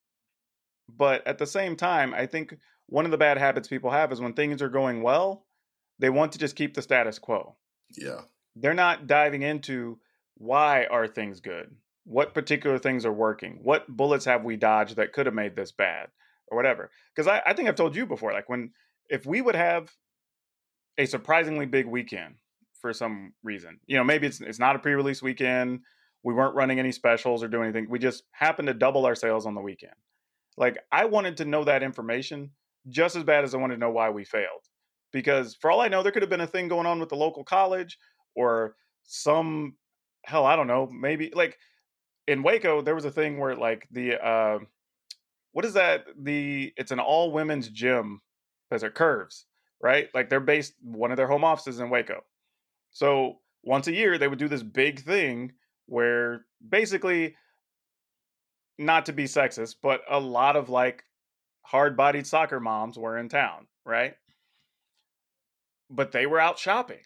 [SPEAKER 3] But at the same time, I think one of the bad habits people have is when things are going well, they want to just keep the status quo.
[SPEAKER 4] Yeah. They're
[SPEAKER 3] not diving into why are things good? What particular things are working? What bullets have we dodged that could have made this bad? Or whatever. Because I think I've told you before, like if we would have a surprisingly big weekend for some reason, maybe it's not a pre-release weekend, we weren't running any specials or doing anything, we just happened to double our sales on the weekend. Like, I wanted to know that information just as bad as I wanted to know why we failed. Because for all I know, there could have been a thing going on with the local college or I don't know, maybe like in Waco, there was a thing where like the, what is that? It's an all women's gym. Because it Curves, right? Like one of their home offices in Waco. So once a year, they would do this big thing where basically, not to be sexist, but a lot of like hard-bodied soccer moms were in town, right? But they were out shopping,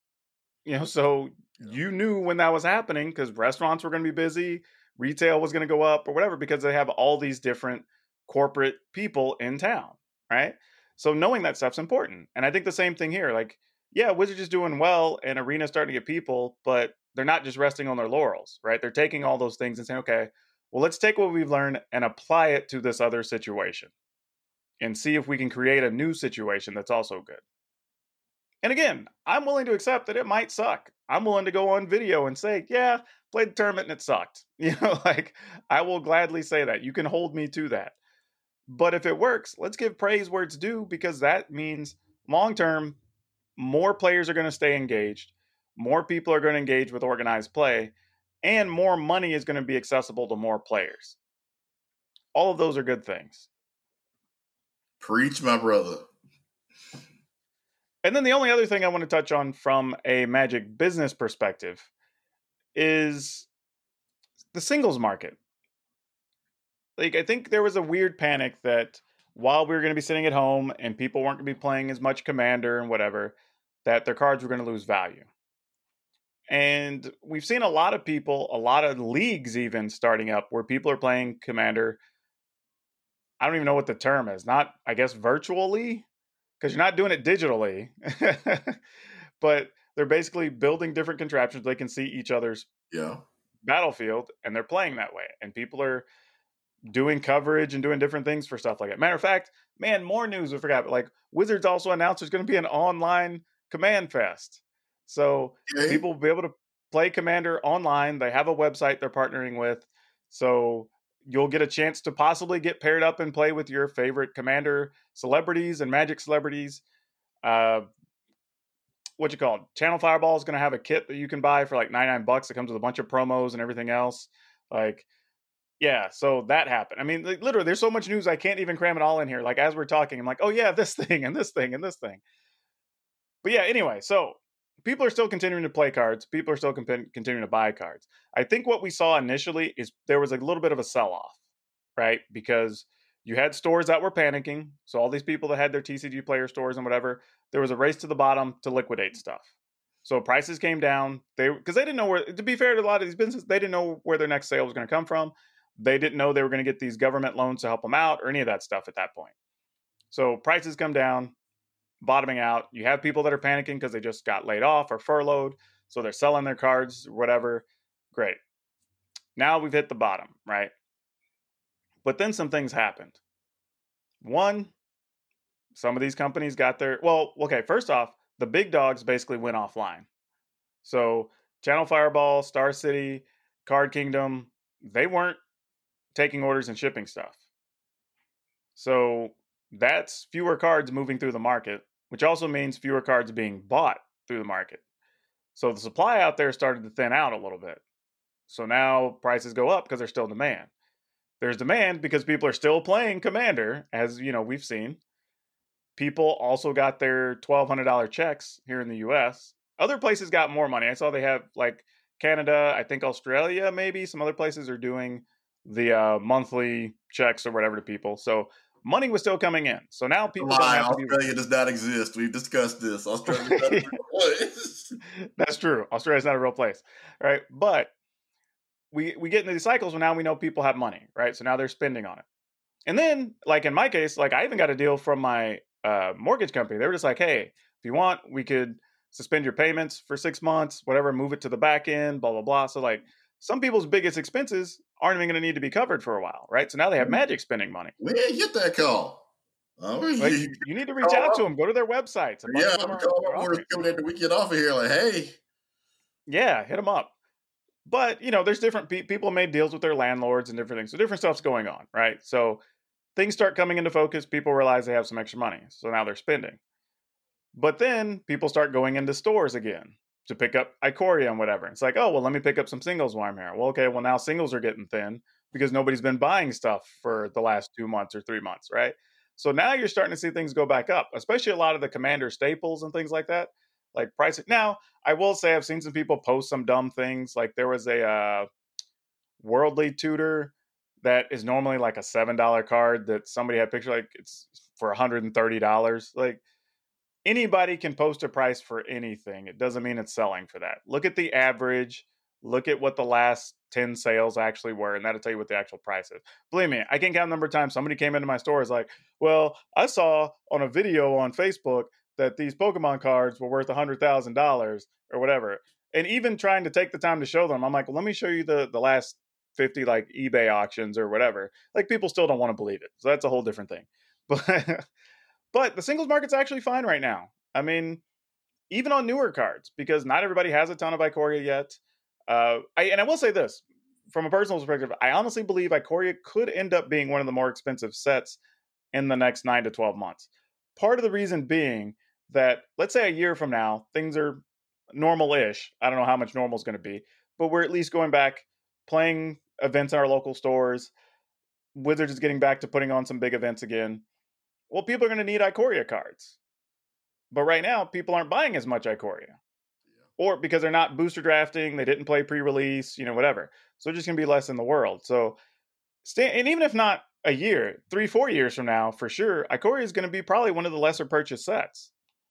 [SPEAKER 3] so you knew when that was happening because restaurants were going to be busy, retail was going to go up or whatever, because they have all these different corporate people in town, right? So knowing that stuff's important. And I think the same thing here. Like, yeah, Wizards is doing well and Arena's starting to get people, but they're not just resting on their laurels, right? They're taking all those things and saying, okay, well, let's take what we've learned and apply it to this other situation and see if we can create a new situation that's also good. And again, I'm willing to accept that it might suck. I'm willing to go on video and say, yeah, played the tournament and it sucked. Like, I will gladly say that. You can hold me to that. But if it works, let's give praise where it's due, because that means long-term, more players are going to stay engaged, more people are going to engage with organized play, and more money is going to be accessible to more players. All of those are good things.
[SPEAKER 4] Preach, my brother.
[SPEAKER 3] And then the only other thing I want to touch on from a Magic business perspective is the singles market. Like, I think there was a weird panic that while we were going to be sitting at home and people weren't going to be playing as much Commander and whatever, that their cards were going to lose value. And we've seen a lot of people, a lot of leagues even starting up where people are playing Commander. I don't even know what the term is. Not, I guess, virtually, because you're not doing it digitally. but they're basically building different contraptions. They can see each other's
[SPEAKER 4] Yeah.
[SPEAKER 3] battlefield, and they're playing that way. And people are doing coverage and doing different things for stuff like that. Matter of fact, man, more news. I forgot. But like Wizards also announced there's going to be an online Command Fest, so
[SPEAKER 4] Okay.
[SPEAKER 3] people will be able to play Commander online. They have a website they're partnering with, so you'll get a chance to possibly get paired up and play with your favorite Commander celebrities and Magic celebrities. Uh, what you call it? Channel Fireball is going to have a kit that you can buy for like $99. It comes with a bunch of promos and everything else. Like, yeah, so that happened. I mean, like, literally, there's so much news I can't even cram it all in here. Like as we're talking, I'm like, oh yeah, this thing and this thing and this thing. But yeah, anyway, so people are still continuing to play cards. People are still continuing to buy cards. I think what we saw initially is there was a little bit of a sell-off, right? Because you had stores that were panicking. So all these people that had their TCG player stores and whatever, there was a race to the bottom to liquidate stuff. So prices came down. Because they didn't know where. To be fair to a lot of these businesses, they didn't know where their next sale was going to come from. They didn't know they were going to get these government loans to help them out or any of that stuff at that point. So prices come down, bottoming out. You have people that are panicking because they just got laid off or furloughed. So they're selling their cards, whatever. Great. Now we've hit the bottom, right? But then some things happened. One, some of these companies got their, well, okay, first off, the big dogs basically went offline. So Channel Fireball, Star City, Card Kingdom, they weren't taking orders and shipping stuff. So that's fewer cards moving through the market, which also means fewer cards being bought through the market. So the supply out there started to thin out a little bit. So now prices go up because there's still demand. There's demand because people are still playing Commander, as you know, we've seen. People also got their $1,200 checks here in the US. Other places got more money. I saw they have like Canada, I think Australia, maybe some other places are doing the monthly checks or whatever to people. So money was still coming in. So now people don't have to be.
[SPEAKER 4] Australia does not exist. We've discussed this. Australia is not a real place.
[SPEAKER 3] That's true. Australia's not a real place, right? But we get into these cycles where now we know people have money, right? So now they're spending on it. And then, like in my case, like I even got a deal from my mortgage company. They were just like, hey, if you want, we could suspend your payments for 6 months, whatever, move it to the back end, blah, blah, blah. So like some people's biggest expenses aren't even going to need to be covered for a while, right? So now they have Magic spending money.
[SPEAKER 4] We didn't get that call.
[SPEAKER 3] Like, you need to reach out to them. Go to their websites.
[SPEAKER 4] Yeah, I'm calling up coming in we get off of here like, hey.
[SPEAKER 3] Yeah, hit them up. But, you know, there's different people made deals with their landlords and different things. So different stuff's going on, right? So things start coming into focus. People realize they have some extra money. So now they're spending. But then people start going into stores again to pick up Ikoria and whatever. It's like, oh, well, let me pick up some singles while I'm here. Well, okay, well, now singles are getting thin because nobody's been buying stuff for the last 2 months or 3 months, right? So now you're starting to see things go back up, especially a lot of the Commander staples and things like that. Like pricing. Now, I will say I've seen some people post some dumb things. Like there was a Worldly Tutor that is normally like a $7 card that somebody had picture like it's for $130. Like anybody can post a price for anything. It doesn't mean it's selling for that. Look at the average. Look at what the last 10 sales actually were, and that'll tell you what the actual price is. Believe me, I can't count the number of times somebody came into my store is like, well, I saw on a video on Facebook that these Pokemon cards were worth $100,000 or whatever. And even trying to take the time to show them, I'm like, well, let me show you the last 50 like eBay auctions or whatever. Like people still don't want to believe it. So that's a whole different thing. But the singles market's actually fine right now. I mean, even on newer cards, because not everybody has a ton of Ikoria yet. I will say this, from a personal perspective, I honestly believe Ikoria could end up being one of the more expensive sets in the next 9 to 12 months. Part of the reason being that, let's say a year from now, things are normal-ish. I don't know how much normal is going to be, but we're at least going back, playing events in our local stores. Wizards is getting back to putting on some big events again. Well, people are going to need Ikoria cards. But right now, people aren't buying as much Ikoria. Or because they're not booster drafting, they didn't play pre-release, whatever. So it's just going to be less in the world. So, and even if not a year, 3-4 years from now, for sure, Ikoria is going to be probably one of the lesser purchased sets.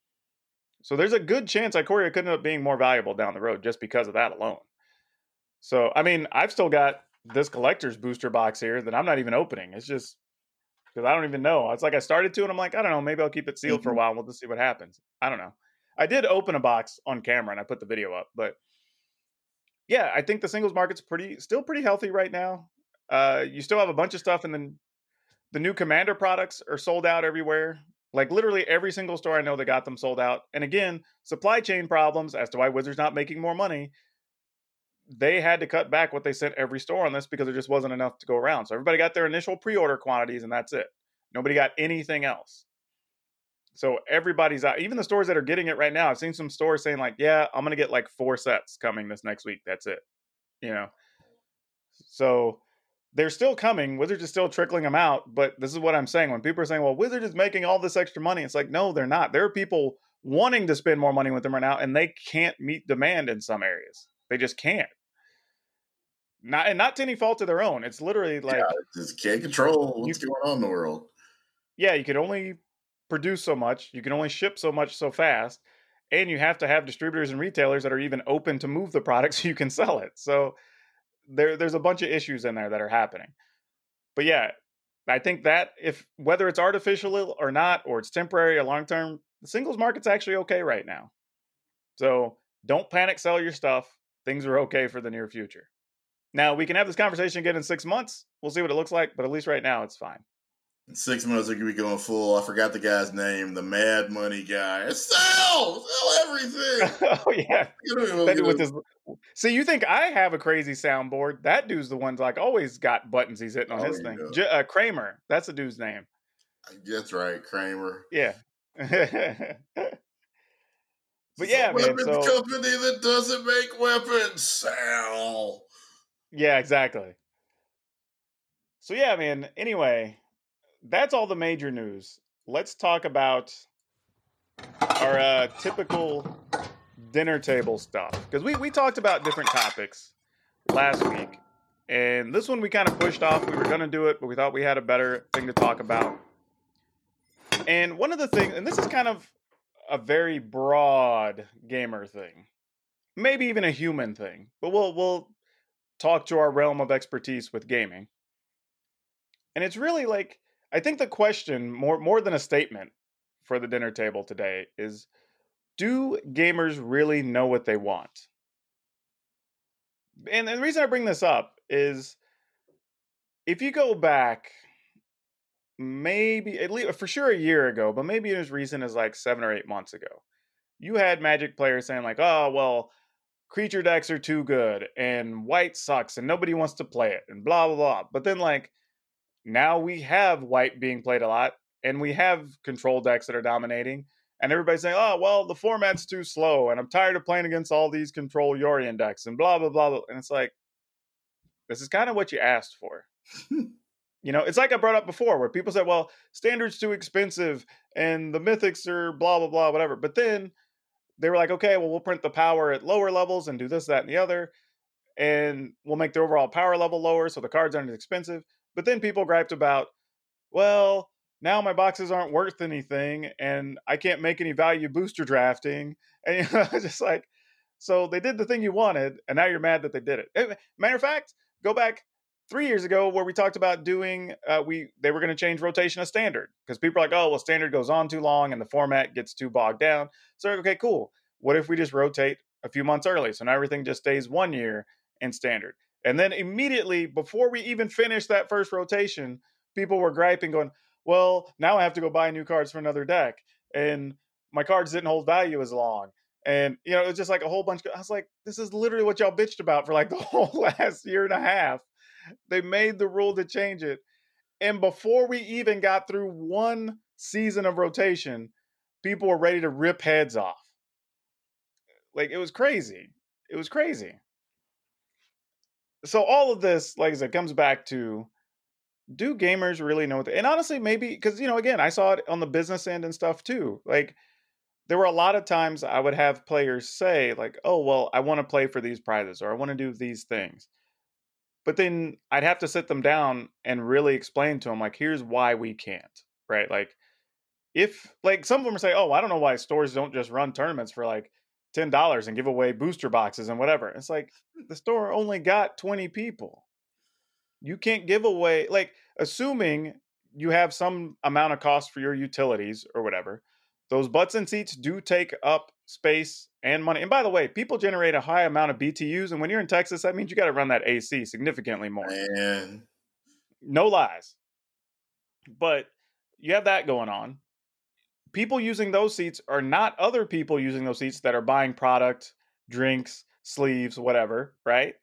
[SPEAKER 3] So there's a good chance Ikoria could end up being more valuable down the road just because of that alone. So, I mean, I've still got this collector's booster box here that I'm not even opening. It's just because I don't even know. It's like I started to, and I'm like, I don't know, maybe I'll keep it sealed for a while and we'll just see what happens. I don't know. I did open a box on camera and I put the video up, but yeah, I think the singles market's still pretty healthy right now. You still have a bunch of stuff, and then the new Commander products are sold out everywhere. Like literally every single store I know that got them sold out. And again, supply chain problems as to why Wizards not making more money. They had to cut back what they sent every store on this because there just wasn't enough to go around. So everybody got their initial pre-order quantities and that's it. Nobody got anything else. So everybody's out. Even the stores that are getting it right now, I've seen some stores saying like, yeah, I'm going to get like 4 sets coming this next week. That's it. You know? So they're still coming. Wizards is still trickling them out. But this is what I'm saying. When people are saying, well, Wizards is making all this extra money. It's like, no, they're not. There are people wanting to spend more money with them right now, and they can't meet demand in some areas. They just can't. Not to any fault of their own. It's literally like
[SPEAKER 4] just can't control what's going on in the world.
[SPEAKER 3] Yeah, you can only produce so much. You can only ship so much so fast, and you have to have distributors and retailers that are even open to move the product so you can sell it. So there's a bunch of issues in there that are happening. But yeah, I think that whether it's artificial or not, or it's temporary or long term, the singles market's actually okay right now. So don't panic sell your stuff. Things are okay for the near future. Now, we can have this conversation again in 6 months. We'll see what it looks like, but at least right now, it's fine.
[SPEAKER 4] In 6 months, they're going to be going full. I forgot the guy's name, the Mad Money guy. Sell everything.
[SPEAKER 3] Oh, yeah. See, you think I have a crazy soundboard. That dude's the one like always got buttons he's hitting on his thing. Kramer, that's the dude's name.
[SPEAKER 4] That's right, Kramer.
[SPEAKER 3] Yeah. But yeah, man.
[SPEAKER 4] So company that doesn't make weapons, sell.
[SPEAKER 3] Yeah, exactly. So yeah, man. Anyway, that's all the major news. Let's talk about our typical dinner table stuff. Because we talked about different topics last week. And this one we kind of pushed off. We were going to do it, but we thought we had a better thing to talk about. And one of the things, and this is kind of a very broad gamer thing. Maybe even a human thing. But we'll talk to our realm of expertise with gaming. And it's really like, I think the question, more than a statement for the dinner table today, is do gamers really know what they want? And the reason I bring this up is if you go back maybe at least for sure a year ago, but maybe as recent as like 7 or 8 months ago, you had Magic players saying like, oh, well, creature decks are too good and white sucks and nobody wants to play it and blah, blah, blah. But then like now we have white being played a lot and we have control decks that are dominating and everybody's saying, oh, well, the format's too slow and I'm tired of playing against all these control Yorion decks and blah, blah, blah, blah. And it's like, this is kind of what you asked for. You know, it's like I brought up before where people said, well, standard's too expensive and the mythics are blah, blah, blah, whatever. But then they were like, okay, well, we'll print the power at lower levels and do this, that, and the other. And we'll make the overall power level lower so the cards aren't as expensive. But then people griped about, well, now my boxes aren't worth anything and I can't make any value booster drafting. And you know, just like, so they did the thing you wanted and now you're mad that they did it. Matter of fact, go back 3 years ago where we talked about doing, they were going to change rotation of standard because people are like, oh, well, standard goes on too long and the format gets too bogged down. So, okay, cool. What if we just rotate a few months early? So now everything just stays 1 year in standard. And then immediately before we even finished that first rotation, people were griping going, well, now I have to go buy new cards for another deck. And my cards didn't hold value as long. And, you know, it was just like a whole bunch. I was like, this is literally what y'all bitched about for like the whole last year and a half. They made the rule to change it. And before we even got through one season of rotation, people were ready to rip heads off. Like, it was crazy. It was crazy. So all of this, like I said, comes back to, do gamers really know what and honestly, maybe, because, you know, again, I saw it on the business end and stuff too. Like, there were a lot of times I would have players say like, oh, well, I want to play for these prizes or I want to do these things. But then I'd have to sit them down and really explain to them, like, here's why we can't, right? Like, if, like, some of them are saying, oh, I don't know why stores don't just run tournaments for, like, $10 and give away booster boxes and whatever. It's like, the store only got 20 people. You can't give away, like, assuming you have some amount of cost for your utilities or whatever, those butts and seats do take up space and money. And by the way, people generate a high amount of BTUs, and when you're in Texas, that means you got to run that AC significantly more.
[SPEAKER 4] Man,
[SPEAKER 3] No lies. But you have that going on. People using those seats are not other people using those seats that are buying product, drinks, sleeves, whatever, right?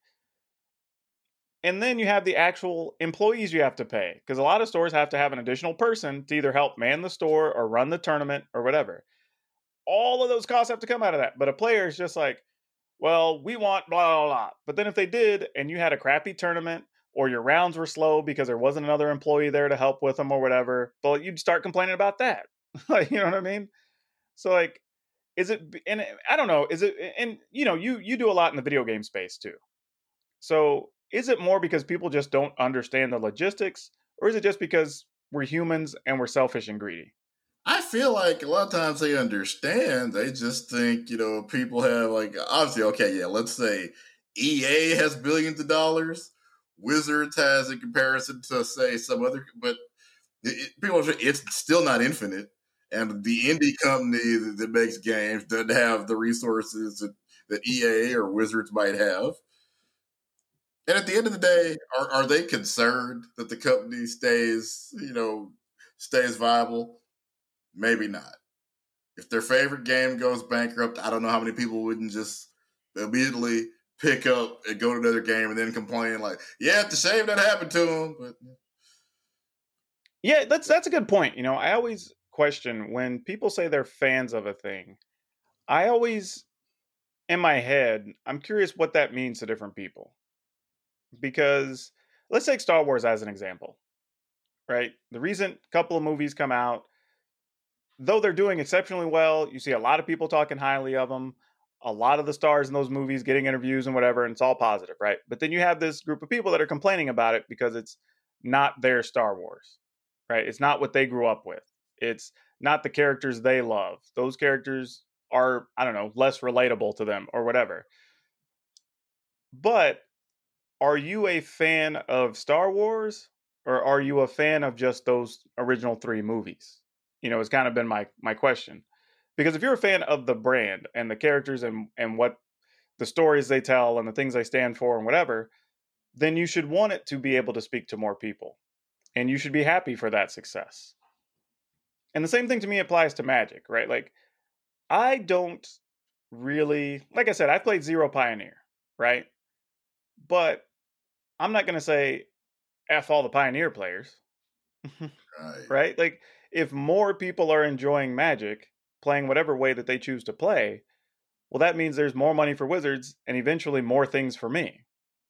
[SPEAKER 3] And then you have the actual employees you have to pay, because a lot of stores have to have an additional person to either help man the store or run the tournament or whatever. All of those costs have to come out of that. But a player is just like, well, we want blah, blah, blah. But then if they did, and you had a crappy tournament, or your rounds were slow because there wasn't another employee there to help with them or whatever, well, you'd start complaining about that. Like, you know what I mean? So like, is it, and I don't know, is it, and you know, you do a lot in the video game space too. So is it more because people just don't understand the logistics, or is it just because we're humans and we're selfish and greedy?
[SPEAKER 4] I feel like a lot of times they understand. They just think, people have like, obviously, okay, yeah, let's say EA has billions of dollars. Wizards has in comparison to, say, some other, but it's still not infinite. And the indie company that makes games doesn't have the resources that EA or Wizards might have. And at the end of the day, are they concerned that the company stays viable? Maybe not. If their favorite game goes bankrupt, I don't know how many people wouldn't just immediately pick up and go to another game and then complain like, yeah, it's a shame that happened to them. But
[SPEAKER 3] yeah, that's a good point. I always question when people say they're fans of a thing. I always, in my head, I'm curious what that means to different people. Because let's take Star Wars as an example, right? The recent couple of movies come out, though they're doing exceptionally well. You see a lot of people talking highly of them, a lot of the stars in those movies getting interviews and whatever, and it's all positive, right? But then you have this group of people that are complaining about it because it's not their Star Wars, right? It's not what they grew up with. It's not the characters they love. Those characters are, I don't know, less relatable to them or whatever. But are you a fan of Star Wars, or are you a fan of just those original 3 movies? It's kind of been my question. Because if you're a fan of the brand and the characters and what the stories they tell and the things they stand for and whatever, then you should want it to be able to speak to more people. And you should be happy for that success. And the same thing to me applies to Magic, right? Like, I don't really, like I said, I played Zero Pioneer, right? But I'm not going to say F all the Pioneer players, right? Like, if more people are enjoying Magic, playing whatever way that they choose to play, well, that means there's more money for Wizards and eventually more things for me.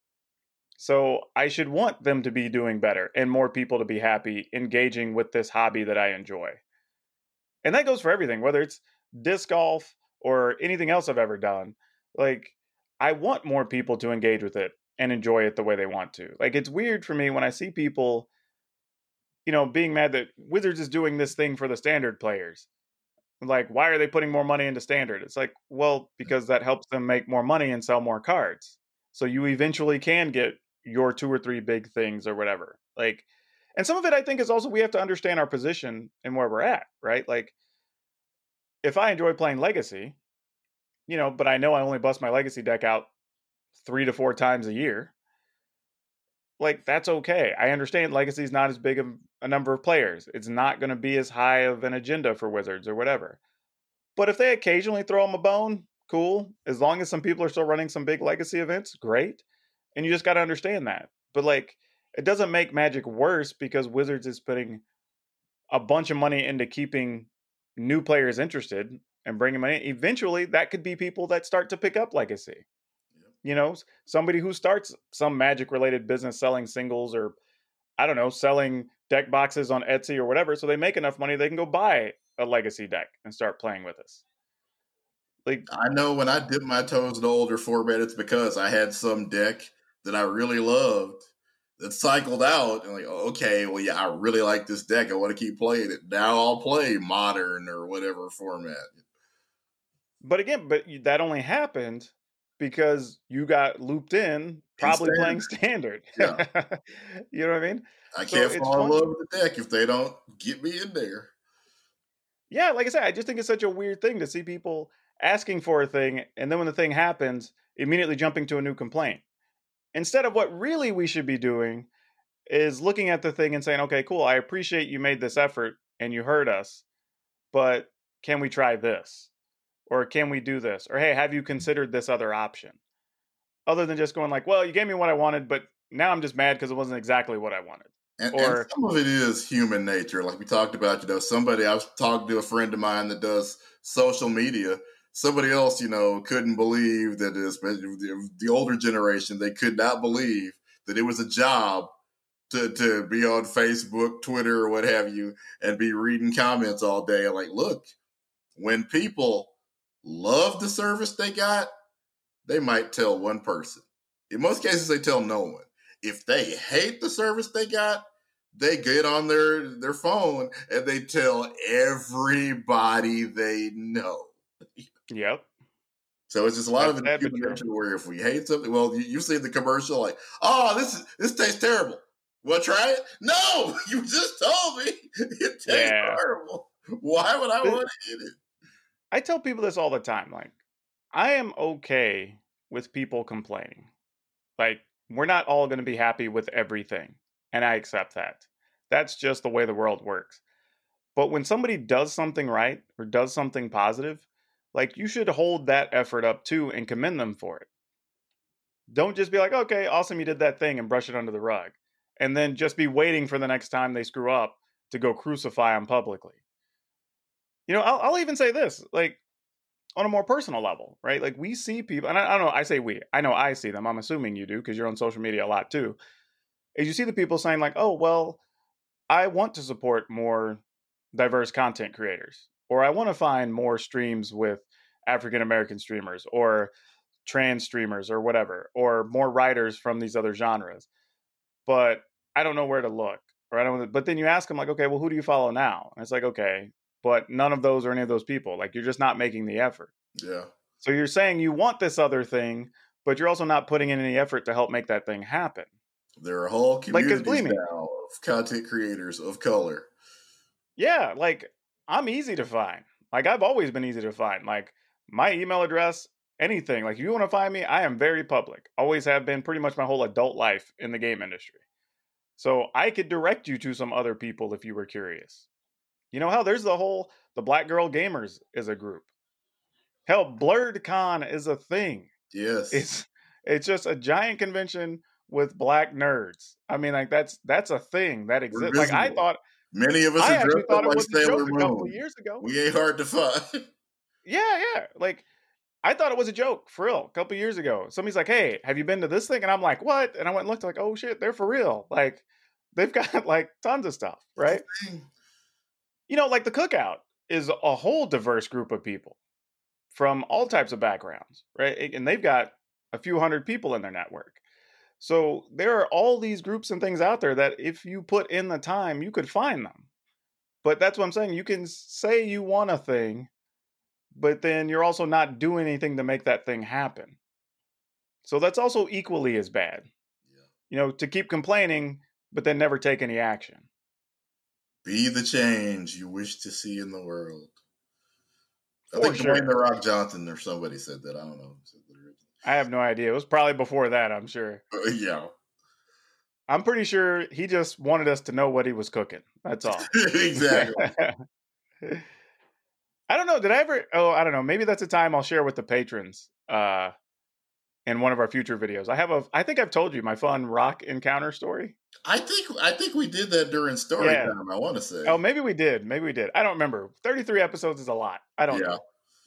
[SPEAKER 3] So I should want them to be doing better and more people to be happy, engaging with this hobby that I enjoy. And that goes for everything, whether it's disc golf or anything else I've ever done. Like, I want more people to engage with it and enjoy it the way they want to. Like, it's weird for me when I see people, being mad that Wizards is doing this thing for the standard players. Like, why are they putting more money into standard? It's like, well, because that helps them make more money and sell more cards. So you eventually can get your 2 or 3 big things or whatever. Like, and some of it I think is also we have to understand our position and where we're at, right? Like, if I enjoy playing Legacy, but I know I only bust my Legacy deck out 3 to 4 times a year, like, that's okay. I understand Legacy is not as big of a number of players. It's not going to be as high of an agenda for Wizards or whatever. But if they occasionally throw them a bone, cool. As long as some people are still running some big Legacy events, great. And you just got to understand that. But like, it doesn't make Magic worse because Wizards is putting a bunch of money into keeping new players interested and bringing money. Eventually, that could be people that start to pick up Legacy. Somebody who starts some Magic related business selling singles or, I don't know, selling deck boxes on Etsy or whatever. So they make enough money, they can go buy a Legacy deck and start playing with us. Like,
[SPEAKER 4] I know when I dip my toes in the older format, it's because I had some deck that I really loved that cycled out and like, okay, well, yeah, I really like this deck. I want to keep playing it. Now I'll play Modern or whatever format.
[SPEAKER 3] But again, that only happened because you got looped in, probably playing Standard.
[SPEAKER 4] Yeah.
[SPEAKER 3] You know what I mean?
[SPEAKER 4] I can't fall in love with the deck if they don't get me in there.
[SPEAKER 3] Yeah, like I said, I just think it's such a weird thing to see people asking for a thing, and then when the thing happens, immediately jumping to a new complaint. Instead of what really we should be doing is looking at the thing and saying, okay, cool, I appreciate you made this effort and you heard us, but can we try this? Or can we do this? Or hey, have you considered this other option? Other than just going like, well, you gave me what I wanted, but now I'm just mad because it wasn't exactly what I wanted.
[SPEAKER 4] And some of it is human nature. Like we talked about, somebody, I was talking to a friend of mine that does social media. Somebody else, couldn't believe that the older generation, they could not believe that it was a job to be on Facebook, Twitter, or what have you, and be reading comments all day. And like, look, when people love the service they got, they might tell one person. In most cases, they tell no one. If they hate the service they got, they get on their phone and they tell everybody they know.
[SPEAKER 3] Yep.
[SPEAKER 4] So it's just a lot of it human nature where if we hate something, well, you see the commercial like, oh, this tastes terrible. Want to try it? No, you just told me it tastes terrible. Why would I want to eat it?
[SPEAKER 3] I tell people this all the time. Like, I am okay with people complaining. Like, we're not all going to be happy with everything. And I accept that. That's just the way the world works. But when somebody does something right or does something positive, like, you should hold that effort up too and commend them for it. Don't just be like, okay, awesome, you did that thing and brush it under the rug. And then just be waiting for the next time they screw up to go crucify them publicly. I'll even say this, like, on a more personal level, right? Like, we see people, and I don't know, I say we. I know I see them. I'm assuming you do because you're on social media a lot too. Is you see the people saying like, oh, well, I want to support more diverse content creators, or I want to find more streams with African-American streamers or trans streamers or whatever, or more writers from these other genres. But I don't know where to look, or but then you ask them like, okay, well, who do you follow now? And it's like, okay, but none of those are any of those people. Like, you're just not making the effort.
[SPEAKER 4] Yeah.
[SPEAKER 3] So you're saying you want this other thing, but you're also not putting in any effort to help make that thing happen.
[SPEAKER 4] There are whole communities now of content creators of color.
[SPEAKER 3] Yeah, like, I'm easy to find. Like, I've always been easy to find. Like, my email address, anything. Like, if you want to find me, I am very public. Always have been pretty much my whole adult life in the game industry. So I could direct you to some other people if you were curious. You know how there's the Black Girl Gamers is a group. Hell, BlurredCon is a thing.
[SPEAKER 4] Yes.
[SPEAKER 3] It's just a giant convention with black nerds. I mean, like, that's a thing that exists. Like, I thought
[SPEAKER 4] many of us are dressed up like Sailor Moon.
[SPEAKER 3] A couple of years ago.
[SPEAKER 4] We ain't hard to find.
[SPEAKER 3] Yeah. Like, I thought it was a joke, for real, a couple of years ago. Somebody's like, hey, have you been to this thing? And I'm like, what? And I went and looked like, oh shit, they're for real. Like, they've got like tons of stuff, right? Like the Cookout is a whole diverse group of people from all types of backgrounds, right? And they've got a few hundred people in their network. So there are all these groups and things out there that if you put in the time, you could find them. But that's what I'm saying. You can say you want a thing, but then you're also not doing anything to make that thing happen. So that's also equally as bad. Yeah. To keep complaining, but then never take any action.
[SPEAKER 4] Be the change you wish to see in the world. I think Dwayne The Rock Johnson or somebody said that. I don't know.
[SPEAKER 3] I have no idea. It was probably before that, I'm sure.
[SPEAKER 4] Yeah.
[SPEAKER 3] I'm pretty sure he just wanted us to know what he was cooking. That's all.
[SPEAKER 4] Exactly.
[SPEAKER 3] I don't know. I don't know. Maybe that's a time I'll share with the patrons in one of our future videos. I think I've told you my fun rock encounter story.
[SPEAKER 4] I think we did that during story time, I want to say.
[SPEAKER 3] Oh, maybe we did. I don't remember. 33 episodes is a lot. I don't know.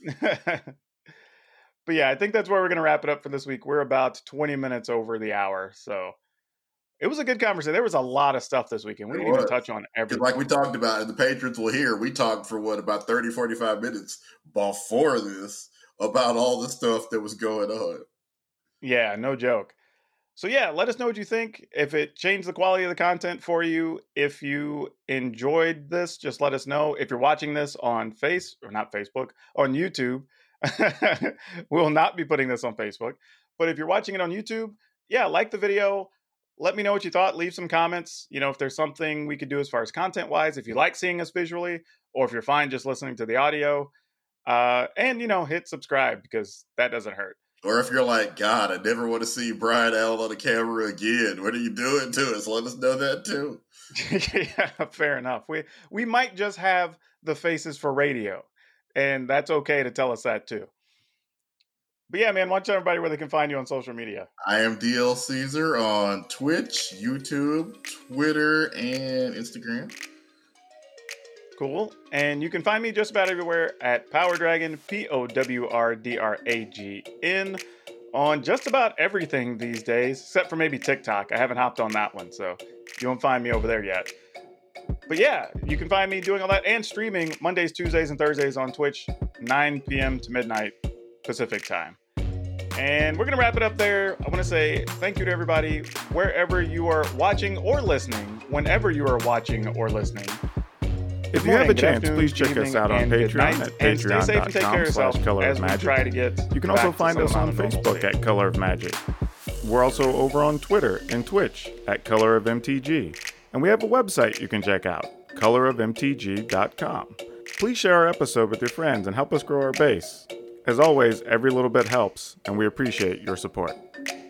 [SPEAKER 3] But yeah, I think that's where we're going to wrap it up for this week. We're about 20 minutes over the hour. So it was a good conversation. There was a lot of stuff this weekend. We didn't even touch on everything.
[SPEAKER 4] Like we talked about, and the patrons will hear, we talked for about 30, 45 minutes before this about all the stuff that was going on.
[SPEAKER 3] Yeah, no joke. So yeah, let us know what you think. If it changed the quality of the content for you, if you enjoyed this, just let us know. If you're watching this on on YouTube, we'll not be putting this on Facebook. But if you're watching it on YouTube, yeah, like the video. Let me know what you thought. Leave some comments. If there's something we could do as far as content-wise, if you like seeing us visually, or if you're fine just listening to the audio. And, hit subscribe because that doesn't hurt.
[SPEAKER 4] Or if you're like, God, I never want to see Brian Allen on the camera again. What are you doing to us? Let us know that too.
[SPEAKER 3] Yeah, fair enough. We might just have the faces for radio, and that's okay to tell us that too. But yeah, man, watch everybody where they can find you on social media.
[SPEAKER 4] I am DL Caesar on Twitch, YouTube, Twitter, and Instagram.
[SPEAKER 3] Cool. And you can find me just about everywhere at Power Dragon, POWRDRAGN, on just about everything these days, except for maybe TikTok. I haven't hopped on that one, so you won't find me over there yet. But yeah, you can find me doing all that and streaming Mondays, Tuesdays, and Thursdays on Twitch, 9 p.m. to midnight Pacific time. And we're going to wrap it up there. I want to say thank you to everybody, wherever you are watching or listening, whenever you are watching or listening.
[SPEAKER 5] If you have a chance, please check us out on Patreon at patreon.com/colorofmagic. You can also find us on Facebook at Color of Magic. We're also over on Twitter and Twitch at Color of MTG. And we have a website you can check out, colorofmtg.com. Please share our episode with your friends and help us grow our base. As always, every little bit helps, and we appreciate your support.